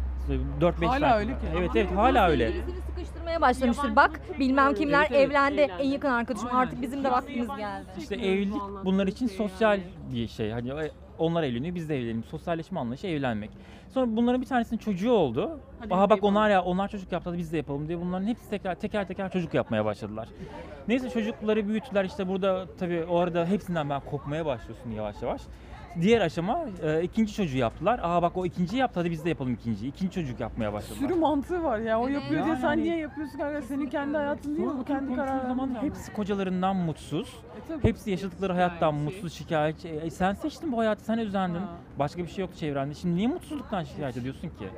4-5 Hala öyle ki. Evet hala öyle. Birisini sıkıştırmaya başlamıştır. Yabancı Bak kültürü bilmem kimler Evet, evet. evlendi. Evlendi. En yakın arkadaşım Aynen. artık bizim de vaktimiz geldi. İşte evlilik bunlar için sosyal bir şey. Hani onlar evleniyor, biz de evlenelim. Sosyalleşme anlayışı evlenmek. Sonra bunların bir tanesinin çocuğu oldu. Hadi Bak yapalım. onlar çocuk yaptı, hadi biz de yapalım diye bunların hepsi teker çocuk yapmaya başladılar. Neyse çocukları büyüttüler işte burada tabii o arada hepsinden ben kopmaya başlıyorsun yavaş yavaş. Diğer aşama ikinci çocuğu yaptılar. Aa bak o ikinciyi yaptı, hadi biz de yapalım ikinciyi. İkinci çocuk yapmaya başladılar. Sürü mantığı var ya. O Evet. yapıyor diye Yani sen hani- niye yapıyorsun kanka? Senin kendi hayatın değil mi? Bu kendi Konuştuğu kararın. zaman hepsi kocalarından mutsuz. tabii. Hepsi yaşadıkları hayattan Şikayetçi. mutsuz, şikayetçi. Sen seçtin bu hayatı, sen özendin. Ha. Başka bir şey yoktu çevrende. Şimdi niye mutsuzluktan şikayet ediyorsun ki?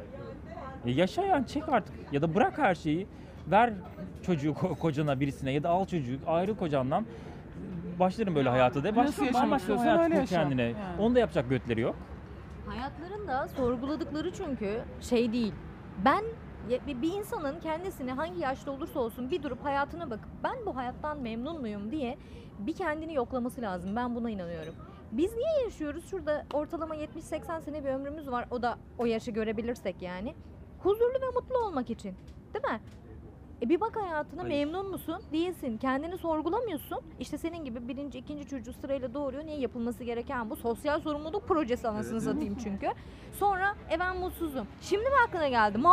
Yaşa yani, çek artık. Ya da bırak her şeyi. Ver çocuğu kocana, birisine, ya da al çocuğu, ayrıl kocandan. Başlarım böyle hayata de. Nasıl yaşamak Başka istiyorsan hayat öyle kur yaşa. kendine. Yani. Onu da yapacak götleri yok. Hayatlarında sorguladıkları çünkü şey değil. Ben bir insanın kendisini hangi yaşta olursa olsun bir durup hayatına bakıp ben bu hayattan memnun muyum diye bir kendini yoklaması lazım. Ben buna inanıyorum. Biz niye yaşıyoruz? Şurada ortalama 70-80 sene bir ömrümüz var. O da o yaşı görebilirsek yani. Huzurlu ve mutlu olmak için. Değil mi? Bir bak hayatına, Hayır. memnun musun? Değilsin. Kendini sorgulamıyorsun. İşte senin gibi birinci, ikinci çocuğu sırayla doğuruyor. Niye yapılması gereken bu? Sosyal sorumluluk projesi anasını Evet. satayım çünkü. Sonra ben mutsuzum. Şimdi mi aklına geldi? Mal.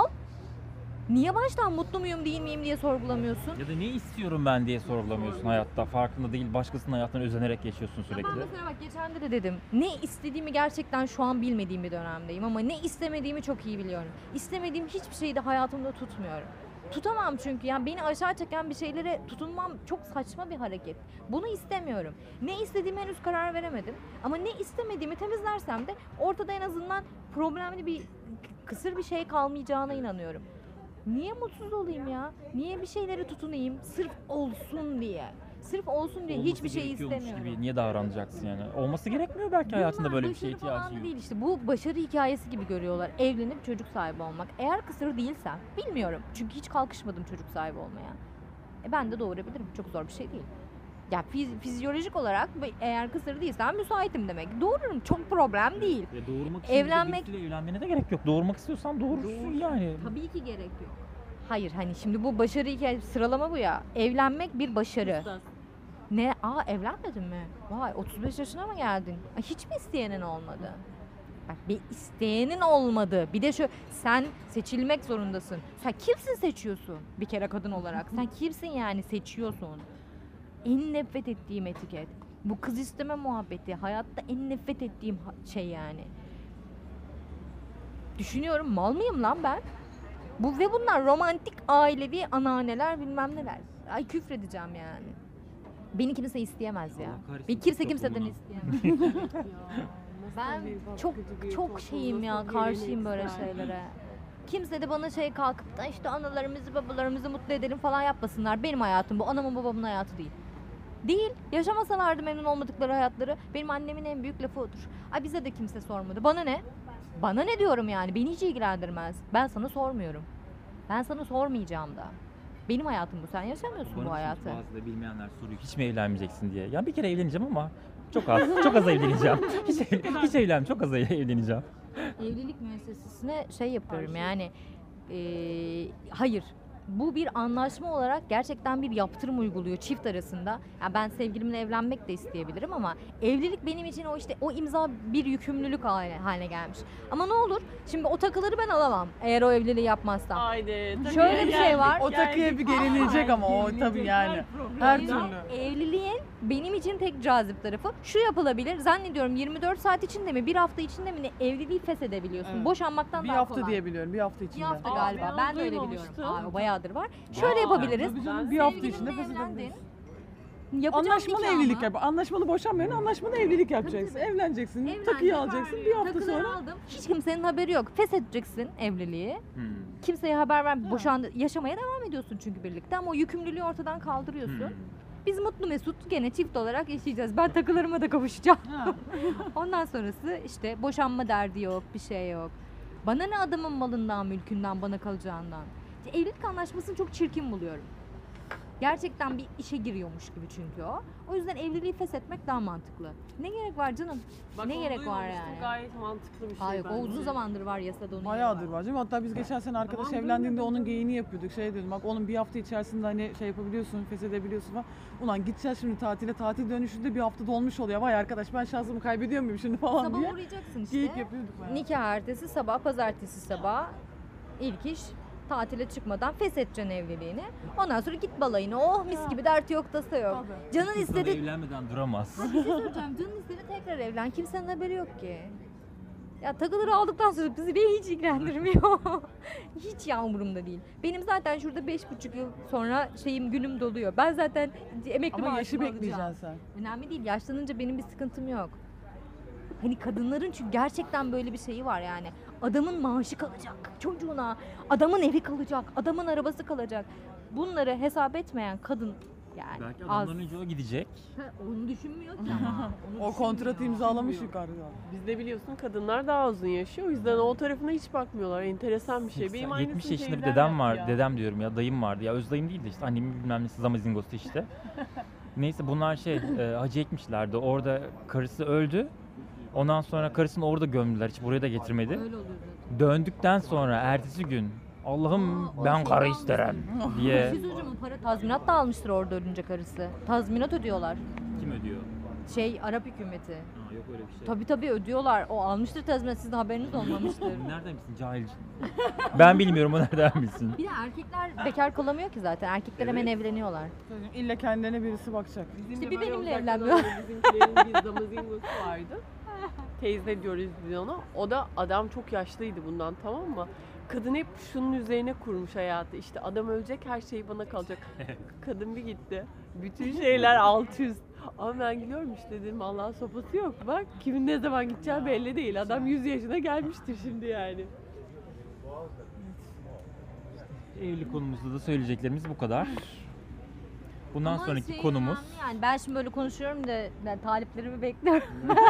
Niye baştan mutlu muyum değil miyim diye sorgulamıyorsun? Ya da ne istiyorum ben diye sorgulamıyorsun hayatta. Farkında değil, başkasının hayatına özenerek yaşıyorsun Ben sürekli. mesela bak geçen de dedim. Ne istediğimi gerçekten şu an bilmediğim bir dönemdeyim ama ne istemediğimi çok iyi biliyorum. İstemediğim hiçbir şeyi de hayatımda tutmuyorum. Tutamam çünkü yani beni aşağı çeken bir şeylere tutunmam çok saçma bir hareket. Bunu istemiyorum. Ne istediğime henüz karar veremedim. Ama ne istemediğimi temizlersem de ortada en azından problemli bir kısır bir şey kalmayacağına inanıyorum. Niye mutsuz olayım ya? Niye bir şeylere tutunayım? Sırf olsun diye. Sırf olsun diye Olması hiçbir şey gerekiyormuş istemiyorum. gibi niye davranacaksın yani? Olması gerekmiyor belki hayatında Bunlar böyle bir şeye başarı falan ihtiyacın yok. değil işte. Bu başarı hikayesi gibi görüyorlar. Evlenip çocuk sahibi olmak. Eğer kısır değilsem bilmiyorum. Çünkü hiç kalkışmadım çocuk sahibi olmaya. Ben de doğurabilirim. Çok zor bir şey değil. Ya fizyolojik olarak eğer kısır değilsem müsaitim demek. Doğururum. Çok problem değil. Ve doğurmak için Evlenmek- birisiyle evlenmene de gerek yok. Doğurmak istiyorsan doğurursun yani. Tabii ki gerek yok. Hayır hani şimdi bu başarı hikayesi sıralama bu ya. Evlenmek bir başarı. Ne? Evlenmedin mi? Vay 35 yaşına mı geldin? Hiç mi isteyenin olmadı? Bak bir isteyenin olmadı. Bir de sen seçilmek zorundasın. Sen kimsin seçiyorsun bir kere kadın olarak? Sen kimsin yani seçiyorsun? En nefret ettiğim etiket. Bu kız isteme muhabbeti. Hayatta en nefret ettiğim şey yani. Düşünüyorum mal mıyım lan ben? Ve bunlar romantik ailevi anneanneler bilmem neler. Ay küfredeceğim yani. Beni kimse isteyemez ya. Allah kahretsin Beni kimse Türk kimseden toplumunu. isteyemez. Ya, Ben nasıl bir çok baskıcı bir çok toplum, şeyim ya, nasıl karşıyım böyle geleneksel. şeylere. Kimse de bana kalkıp da işte analarımızı babalarımızı mutlu edelim falan yapmasınlar. Benim hayatım bu, anamın babamın hayatı değil. Değil. Yaşamasalardı memnun olmadıkları hayatları. Benim annemin en büyük lafı odur. Ay bize de kimse sormadı. Bana ne? Bana ne diyorum yani? Beni hiç ilgilendirmez. Ben sana sormuyorum. Ben sana sormayacağım da. Benim hayatım bu. Sen yaşamıyorsun Bana bu da hayatı. çünkü bazı da bilmeyenler soruyor. Hiç mi evlenmeyeceksin diye. Ya bir kere evleneceğim ama çok az. Çok az evleneceğim. Hiç evlenmem. Çok az evleneceğim. Evlilik müessesesine yapıyorum yani hayır bu bir anlaşma olarak gerçekten bir yaptırım uyguluyor çift arasında. Yani ben sevgilimle evlenmek de isteyebilirim ama evlilik benim için o imza bir yükümlülük haline gelmiş. Ama ne olur şimdi o takıları ben alamam eğer o evliliği yapmazsam. Haydi. Şöyle bir şey var. O takıya bir gerilecek ama o tabii yani. Her türlü. Evliliğin benim için tek cazip tarafı şu yapılabilir. Zannediyorum 24 saat içinde mi bir hafta içinde mi ne evliliği feshedebiliyorsun. Evet. Boşanmaktan Bir daha hafta kolay. diye biliyorum. Bir hafta Bir içinde. hafta Aa, galiba. ben Ben onu de öyle biliyorum. duymamıştım. O bayağıdır var. Şöyle yapabiliriz. Tabii canım, Ben bir hafta içinde Sevgilinle feshedebiliriz. evlendin. Yapacağım Anlaşmalı nikahımı. evlilik yap. Anlaşmalı boşanmayan anlaşmalı evlilik yapacaksın. tabii. Evleneceksin. Evlendim, Takıyı alacaksın. Bir hafta takıları sonra aldım. Hiç kimsenin haberi yok. Feshedeceksin evliliği. Kimseye haber ver. Boşandı. Yaşamaya devam ediyorsun çünkü birlikte ama o yükümlülüğü ortadan kaldırıyorsun. Biz mutlu mesut gene çift olarak yaşayacağız. Ben takılarıma da kavuşacağım. Ondan sonrası işte boşanma derdi yok, bir şey yok. Bana ne adamın malından, mülkünden, bana kalacağından. İşte evlilik anlaşmasını çok çirkin buluyorum. Gerçekten bir işe giriyormuş gibi çünkü o. O yüzden evliliği feshetmek daha mantıklı. Ne gerek var canım? Bak, Ne onu gerek var duymamıştım. yani? Gayet mantıklı bir şey Hayır, o bence. uzun zamandır var yasada onun bayağıdır yeri var canım. Hatta biz geçen sene arkadaş Tamam, evlendiğinde duymadım. onun geyini yapıyorduk. Şey diyordum bak onun bir hafta içerisinde hani yapabiliyorsun, feshedebiliyorsun falan. Ulan gideceğiz şimdi tatile. Tatil dönüşünde bir hafta dolmuş oluyor. Vay arkadaş ben şansımı kaybediyor muyum şimdi falan Sabah diye. uğrayacaksın işte. Geyik yapıyorduk bayağı. Nikah ertesi sabah, pazartesi sabah ilk iş tatile çıkmadan feshedeceksin evliliğini. Ondan sonra git balayına. Oh mis gibi dert yok tasa yok. Canın Sana istedi. evlenmeden duramaz. Bir şey söyleyeceğim. Canın istedi tekrar evlen. Kimsenin haberi yok ki. Ya takıları aldıktan sonra bizi beni hiç ilgilendirmiyor. Hiç ya umurumda değil. Benim zaten şurada 5,5 yıl sonra günüm doluyor. Ben zaten emekli Ama yaşı maaşımı alacağım. bekleyeceksin sen. Önemli değil. Yaşlanınca benim bir sıkıntım yok. Hani kadınların çünkü gerçekten böyle bir şeyi var yani. Adamın maaşı kalacak çocuğuna, adamın evi kalacak, adamın arabası kalacak. Bunları hesap etmeyen kadın yani Belki az. adamdan önce o gidecek. Onu düşünmüyor ki ama. Onu O kontratı düşünmüyor. imzalamış yukarıda. Bizde biliyorsun kadınlar daha uzun yaşıyor. O yüzden o tarafına hiç bakmıyorlar. Enteresan bir şey. Benim 70 aynısını yaşında bir teyzem dedem yaptı var. ya. Dedem diyorum ya, dayım vardı. Ya öz dayım değil de işte annemin bilmem nesi zamazingosu işte. Neyse bunlar hacı ekmişlerdi. Orada karısı öldü. Ondan sonra karısını orada gömdüler. Hiç buraya da getirmedi. Öyle oluyor zaten. Döndükten sonra ertesi gün Allah'ım o ben şeyden karı almışsın. isterim Bir diye. şey söyleyeceğim, o para tazminat da almıştır orada ölünce karısı. Tazminat ödüyorlar. Kim ödüyor? Arap hükümeti. Yok öyle bir şey. Tabii ödüyorlar. O almıştır tazminat, sizin haberiniz olmamıştır. Nereden bilsin cahil? Ben bilmiyorum, o nereden bilsin? Bir de erkekler bekar kalamıyor ki zaten. Erkekler hemen evleniyorlar. İlla kendine birisi bakacak. Bizim İşte de bir böyle benimle uzaktan evlenmiyor. öyle Bizimkilerin bir zamazingosu vardı. Teyze diyoruz biz ona. O da adam çok yaşlıydı bundan, tamam mı? Kadın hep şunun üzerine kurmuş hayatı. İşte adam ölecek, her şey bana kalacak. Kadın bir gitti. Bütün şeyler alt üst. Ama ben gidiyorum işte, dedim Allah'ın sopası yok. Bak kimin ne zaman gideceği belli değil. Adam 100 yaşına gelmiştir şimdi yani. Evlilik konumuzda da söyleyeceklerimiz bu kadar. Bundan Ama sonraki şey konumuz önemli yani, ben şimdi böyle konuşuyorum da ben taliplerimi bekliyorum.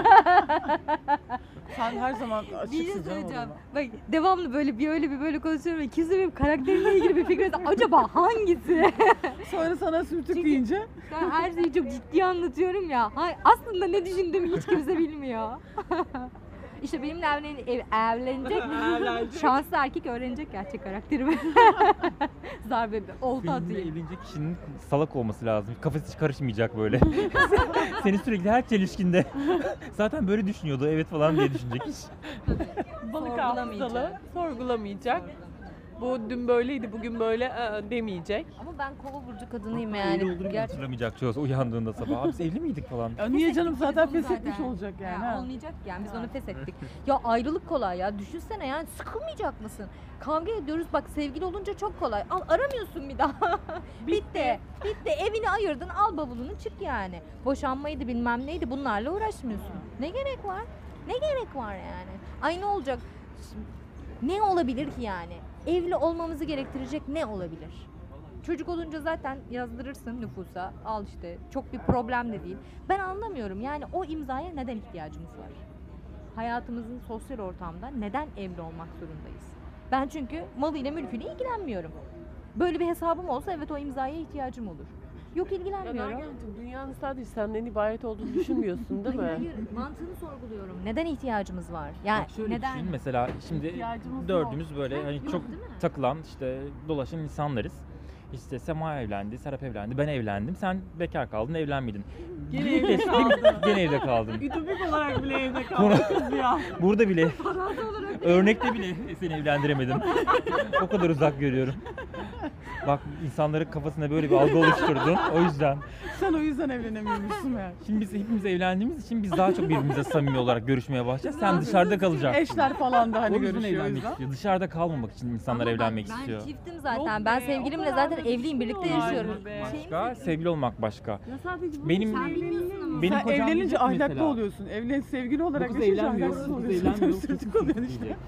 Sen her zaman Bir şey açıksın canım o söyleyeceğim. zaman. Bak devamlı böyle konuşuyorum ve kimse benim karakterimle ilgili bir fikri yok. Acaba hangisi? Sonra sana sürtük Çünkü- deyince Ben her şeyi çok ciddi anlatıyorum ya. Aslında ne düşündüğümü hiç kimse bilmiyor. İşte benimle evlenecek şanslı erkek öğrenecek gerçek karakterimi. Zarbe olta seninle atayım. evlenecek kişinin salak olması lazım. Kafası hiç karışmayacak böyle. Seni sürekli her çelişkinde. Zaten böyle düşünüyordu, evet falan diye düşünecek hiç. Balık Sorgulamayacak. hafızalı, sorgulamayacak. Bu dün böyleydi, bugün böyle demeyecek. Ama ben kova burcu kadınıyım Öyle yani. olduğunu bile hatırlamayacak çoğu uyandığında sabah. Abi biz evli miydik falan. ya niye canım Feshettik zaten biz onu feshetmiş zaten. olacak yani. Ya, ha. olmayacak yani biz onu feshettik. Ya ayrılık kolay ya, düşünsene yani, sıkılmayacak mısın? Kavga ediyoruz bak, sevgili olunca çok kolay. Al, aramıyorsun bir daha. Bitti. Evini ayırdın, al bavulunu çık yani. Boşanmaydı bilmem neydi, bunlarla uğraşmıyorsun. Ne gerek var? Ne gerek var yani? Ay ne olacak? Ne olabilir ki yani? Evli olmamızı gerektirecek ne olabilir? Çocuk olunca zaten yazdırırsın nüfusa. Al işte, çok bir problem de değil. Ben anlamıyorum yani, o imzaya neden ihtiyacımız var? Hayatımızın sosyal ortamda neden evli olmak zorundayız? Ben çünkü malıyla mülküyle ilgilenmiyorum. Böyle bir hesabım olsa evet o imzaya ihtiyacım olur. Yok, Ya ilgilenmiyorum. Nagihan'cığım, dünyanın sadece senden ibaret olduğunu düşünmüyorsun değil mi? Hayır, mantığını sorguluyorum. Neden ihtiyacımız var? Yani Bak şöyle neden? düşün, mesela şimdi İhtiyacımız dördümüz böyle hani Yok, çok değil mi? takılan, işte dolaşan insanlarız. İşte Sema evlendi, Serap evlendi, ben evlendim. Sen bekar kaldın, evlenmedin. Gene evde kaldın. Gene evde kaldın. Ütopik olarak bile evde kaldın kız ya. Burada bile, örnekte bile seni evlendiremedim. O kadar uzak görüyorum. Bak, insanların kafasında böyle bir algı oluşturdun. O yüzden. Sen o yüzden evlenemiyormuşsun yani. Şimdi biz hepimiz evlendiğimiz için biz daha çok birbirimize samimi olarak görüşmeye başlayacağız. Sen dışarıda kalacaksın. Eşler falan da hani O yüzden görüşüyor o evlenmek yüzden. istiyor. Dışarıda kalmamak için insanlar Ama bak, evlenmek istiyor. Ben çiftim zaten. Yok Ben be, sevgilimle o kadar zaten da evliyim, birlikte düşünmüyorlar yaşıyorum. be. Başka, sevgili olmak başka. Ya sadece bunu Benim- Sen bilmiyorsun ama. Benim Sen kocam evlenince diyecek ahlaklı mesela. oluyorsun. Sevgili olarak Bu kız yaşayınca evlenmiyor, ahlaksız bu kız oluyorsun. evlenmiyor, Sürtük oluyorsun işte.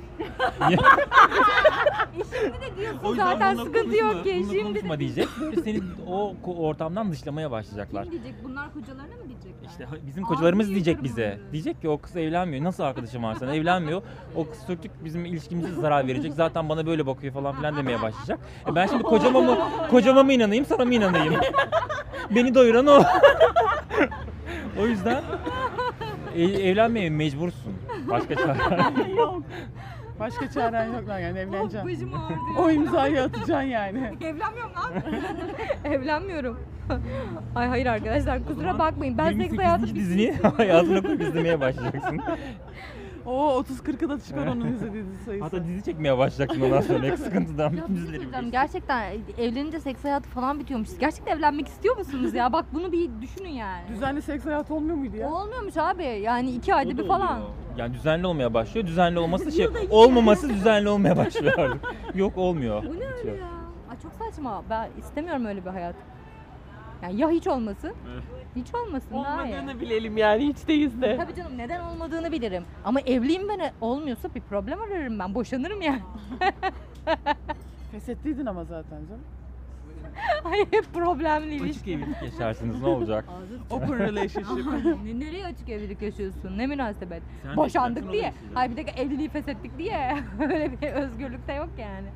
Şimdi de diyorsun O yüzden zaten bununla sıkıntı yok konuşma, ki. bununla Şimdi de konuşma diyecek. Ve seni o ortamdan dışlamaya başlayacaklar. kim diyecek? Bunlar kocalarına mı diyecekler? İşte bizim Abi kocalarımız yakarım diyecek bize. onları. Diyecek ki o kız evlenmiyor. Nasıl arkadaşım var sana? Evlenmiyor. O kız sürtük bizim ilişkimize zarar verecek. Zaten bana böyle bakıyor falan filan demeye başlayacak. Ben şimdi kocama mı inanayım, sana mı inanayım? Beni doyuran o. O yüzden evlenmeye mecbursun. Başka çare. Yok. Başka çaren yok lan yani Oh, evleneceksin. başım ağrıyor. O imzayı atacaksın yani. Evlenmiyorum lan. Evlenmiyorum. Ay hayır arkadaşlar, kusura bakmayın. Ben seks 28. hayatı dizini hayatına koyup izlemeye başlayacaksın. O 30-40'ı da çıkar onun izlediği dizi sayısı. Hatta dizi çekmeye başlayacaksın ondan sonra. Hep sıkıntıdan Ya bütün bir şey dizileri söyleyeceğim. biliyorsun. Gerçekten evlenince seks hayatı falan bitiyormuş. Siz gerçekten evlenmek istiyor musunuz ya? Bak bunu bir düşünün yani. Düzenli seks hayatı olmuyor muydu ya? Olmuyormuş abi. Yani 2 O ayda da bir falan. oluyor. Yani düzenli olmaya başlıyor. Düzenli olması şey, olmaması düzenli olmaya başlıyor artık. Yok olmuyor. Bu ne öyle Bitiyor. ya? Ay çok saçma. Ben istemiyorum öyle bir hayat. Yani ya hiç olmasın, hiç olmasın daha iyi. Olmadığını bilelim yani hiç değilse. Tabii canım neden olmadığını bilirim. Ama evliyim ben olmuyorsa bir problem ararım ben. Boşanırım yani. Feshetliydin ama zaten canım. Ay hep problemli Açık ilişki. evlilik yaşarsınız ne olacak? Open relationship. Nereye açık evlilik yaşıyorsun? Ne münasebet. Sen de Boşandık yakın diye. olabilirsin. Hayır bir dakika evliliği feshettik diye. Öyle bir özgürlük de yok yani.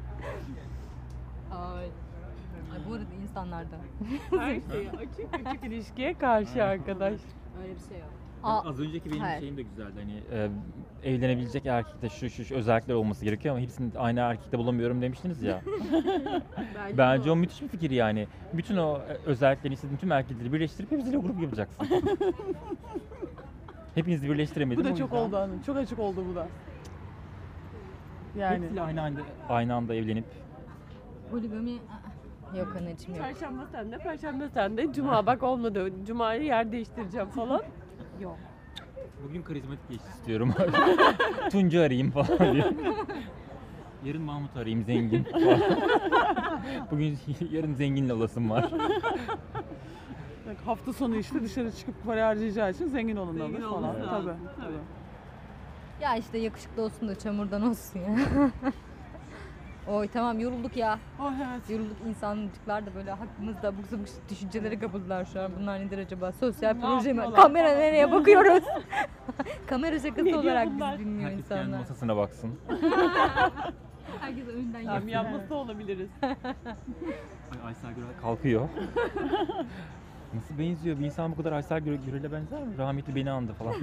Ay. Ay bu arada insanlarda. Her şey açık ilişkiye karşı arkadaş. Öyle bir şey yok. Az önceki benim hayır. şeyim de güzeldi. Hani evlenebilecek erkekte şu özellikler olması gerekiyor ama hepsini aynı erkekte bulamıyorum demiştiniz ya. Bence o müthiş bir fikir yani. Bütün o özelliklerini istediğin tüm erkekleri birleştirip hepsiyle grup yapacaksın. Hepinizi birleştiremedim. Bu da o çok yüzden oldu hanım. Çok açık oldu bu da. Yani. Hepsiyle aynı anda evlenip Poligami yok anacığım yok. Perşembe sende. Cuma bak olmadı. Cuma'yı yer değiştireceğim falan. Yok. bugün karizmatik geçti istiyorum. Tuncu arayayım falan diye. Yarın Mahmut arayayım zengin falan. Bugün yarın zenginle olasım var. Bak, hafta sonu işte dışarı çıkıp para harcayacağı için zengin olun Zengin falan. olması Tabii. lazım, Tabii. Ya işte yakışıklı olsun da çamurdan olsun ya. Oy tamam yorulduk ya. Oh evet. Yorulduk insancıklar da böyle hakkımızda abuk sabuk düşüncelere kapıldılar şu an. Bunlar nedir acaba? Sosyal proje mi? yapıyorlar? Kamera nereye bakıyoruz? Kamera şakası diyor olarak bunlar? biz bilmiyor Herkes kendi insanlar. masasına baksın. Herkes önden Tamam yapıyor. yapması olabiliriz. Ay, Aysel Gürel kalkıyor. Nasıl benziyor? Bir insan bu kadar Aysel Gürel'e benzer mi? Rahmetli beni andı falan.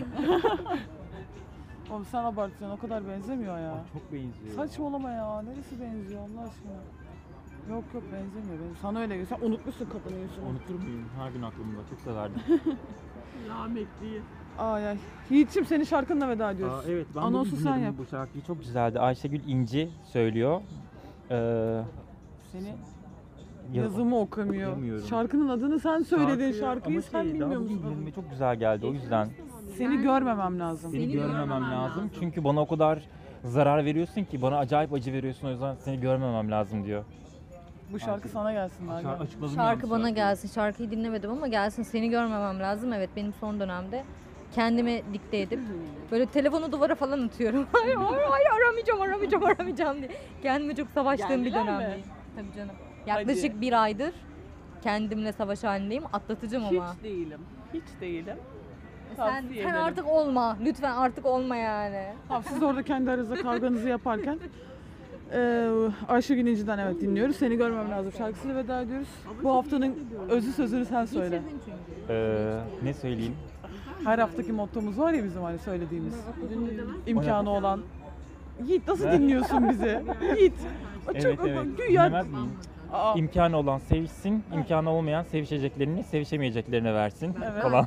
Oğlum sen abartıyorsun, o kadar benzemiyor ya. Ay, çok benziyor. Saçmalama ya, neresi benziyor Allah aşkına. Yok benzemiyor. Sana öyle geliyor. Sen unutmuşsun kadının yüzünü. Unutur muyum? Her gün aklımda. Çok severdim. Rahmetliyi. Ay. Yiğit'ciğim senin şarkınla veda ediyoruz. Evet, ben Anonsu bugün sen dinledim yap. bu şarkıyı. Çok güzeldi. Ayşegül İnci söylüyor. Seni Ya- yazımı okumuyor. okuyamıyorum. Şarkının adını sen söyledin. Şarkı- Şarkıyı ama sen şey, bilmiyor daha bugün musun? dinlediğimde çok güzel geldi. O yüzden Seni görmemem lazım. seni görmemem lazım. Çünkü bana o kadar zarar veriyorsun ki bana acayip acı veriyorsun. O yüzden seni görmemem lazım diyor. Bu şarkı sana gelsin abi. Açıkladım Şarkı yalnız bana şarkıyı. gelsin. Şarkıyı dinlemedim ama gelsin. Seni görmemem lazım. Evet benim son dönemde kendime dikte edip böyle telefonu duvara falan atıyorum. Hayır aramayacağım diye. Kendime çok savaştığım bir Geldiler mi? dönemdeyim. Tabii canım. Yaklaşık bir aydır kendimle savaş halindeyim. Atlatacağım ama. Hiç değilim. Hiç değilim. Sen Tavsiye ederim. artık olma. Lütfen artık olma yani. Tamam, siz orada kendi aranızda kavganızı yaparken Ayşegül İnci'den evet dinliyoruz. Seni görmem lazım şarkısıyla veda ediyoruz. Bu haftanın özü sözünü sen söyle. Ne söyleyeyim? Her haftaki mottomuz var ya bizim hani söylediğimiz. İmkanı olan. Yiğit nasıl dinliyorsun bizi? Yiğit. Evet, Güya. Dinlemez miyim? Aa, İmkanı olan sevişsin, imkanı olmayan sevişeceklerini sevişemeyeceklerine versin Evet. falan.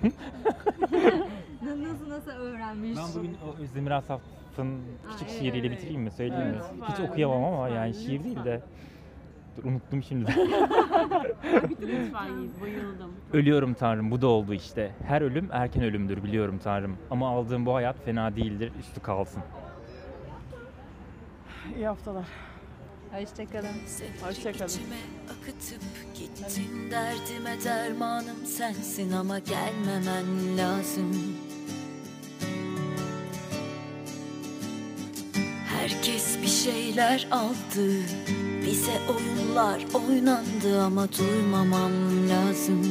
Nasıl öğrenmiş? Ben bugün o Özdemir Asaf'ın küçük evet, şiiriyle evet. bitireyim mi? Söyleyeyim mi? Evet. Hiç okuyamam ama yani şiir değil de. Dur, unuttum şimdi. Lütfen Yiğit, bayıldım. Ölüyorum Tanrım, bu da oldu işte. Her ölüm erken ölümdür biliyorum Tanrım. Ama aldığım bu hayat fena değildir, üstü kalsın. iyi haftalar. Hoşçakalın. Hoşçakalın. İçime akıtıp gittin derdime dermanım sensin ama gelmemen lazım. Herkes bir şeyler aldı, bize oyunlar oynandı ama duymamam lazım.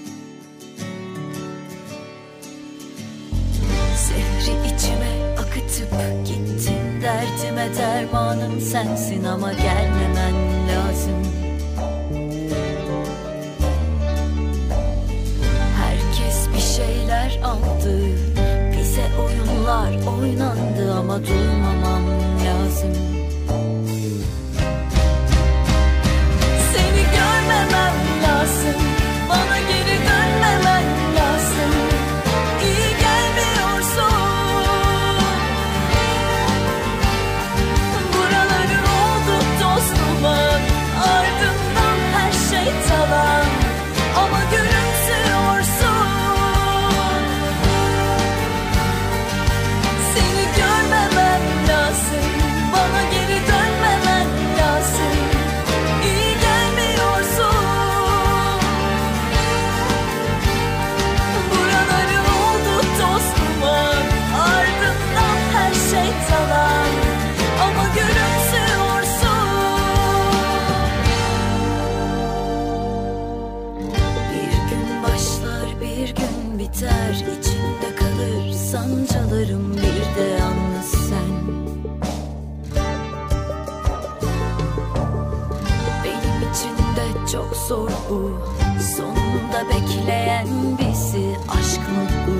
Zehri içime akıtıp gittin derdime dermanım sensin ama gelmemen lazım. Herkes bir şeyler aldı, bize oyunlar oynandı ama duymamam lazım. Seni görmemem lazım, bana geri dönmemen lazım. İyi gelmiyorsun, zor bu. Sonunda bekleyen bizi aşk mı bu?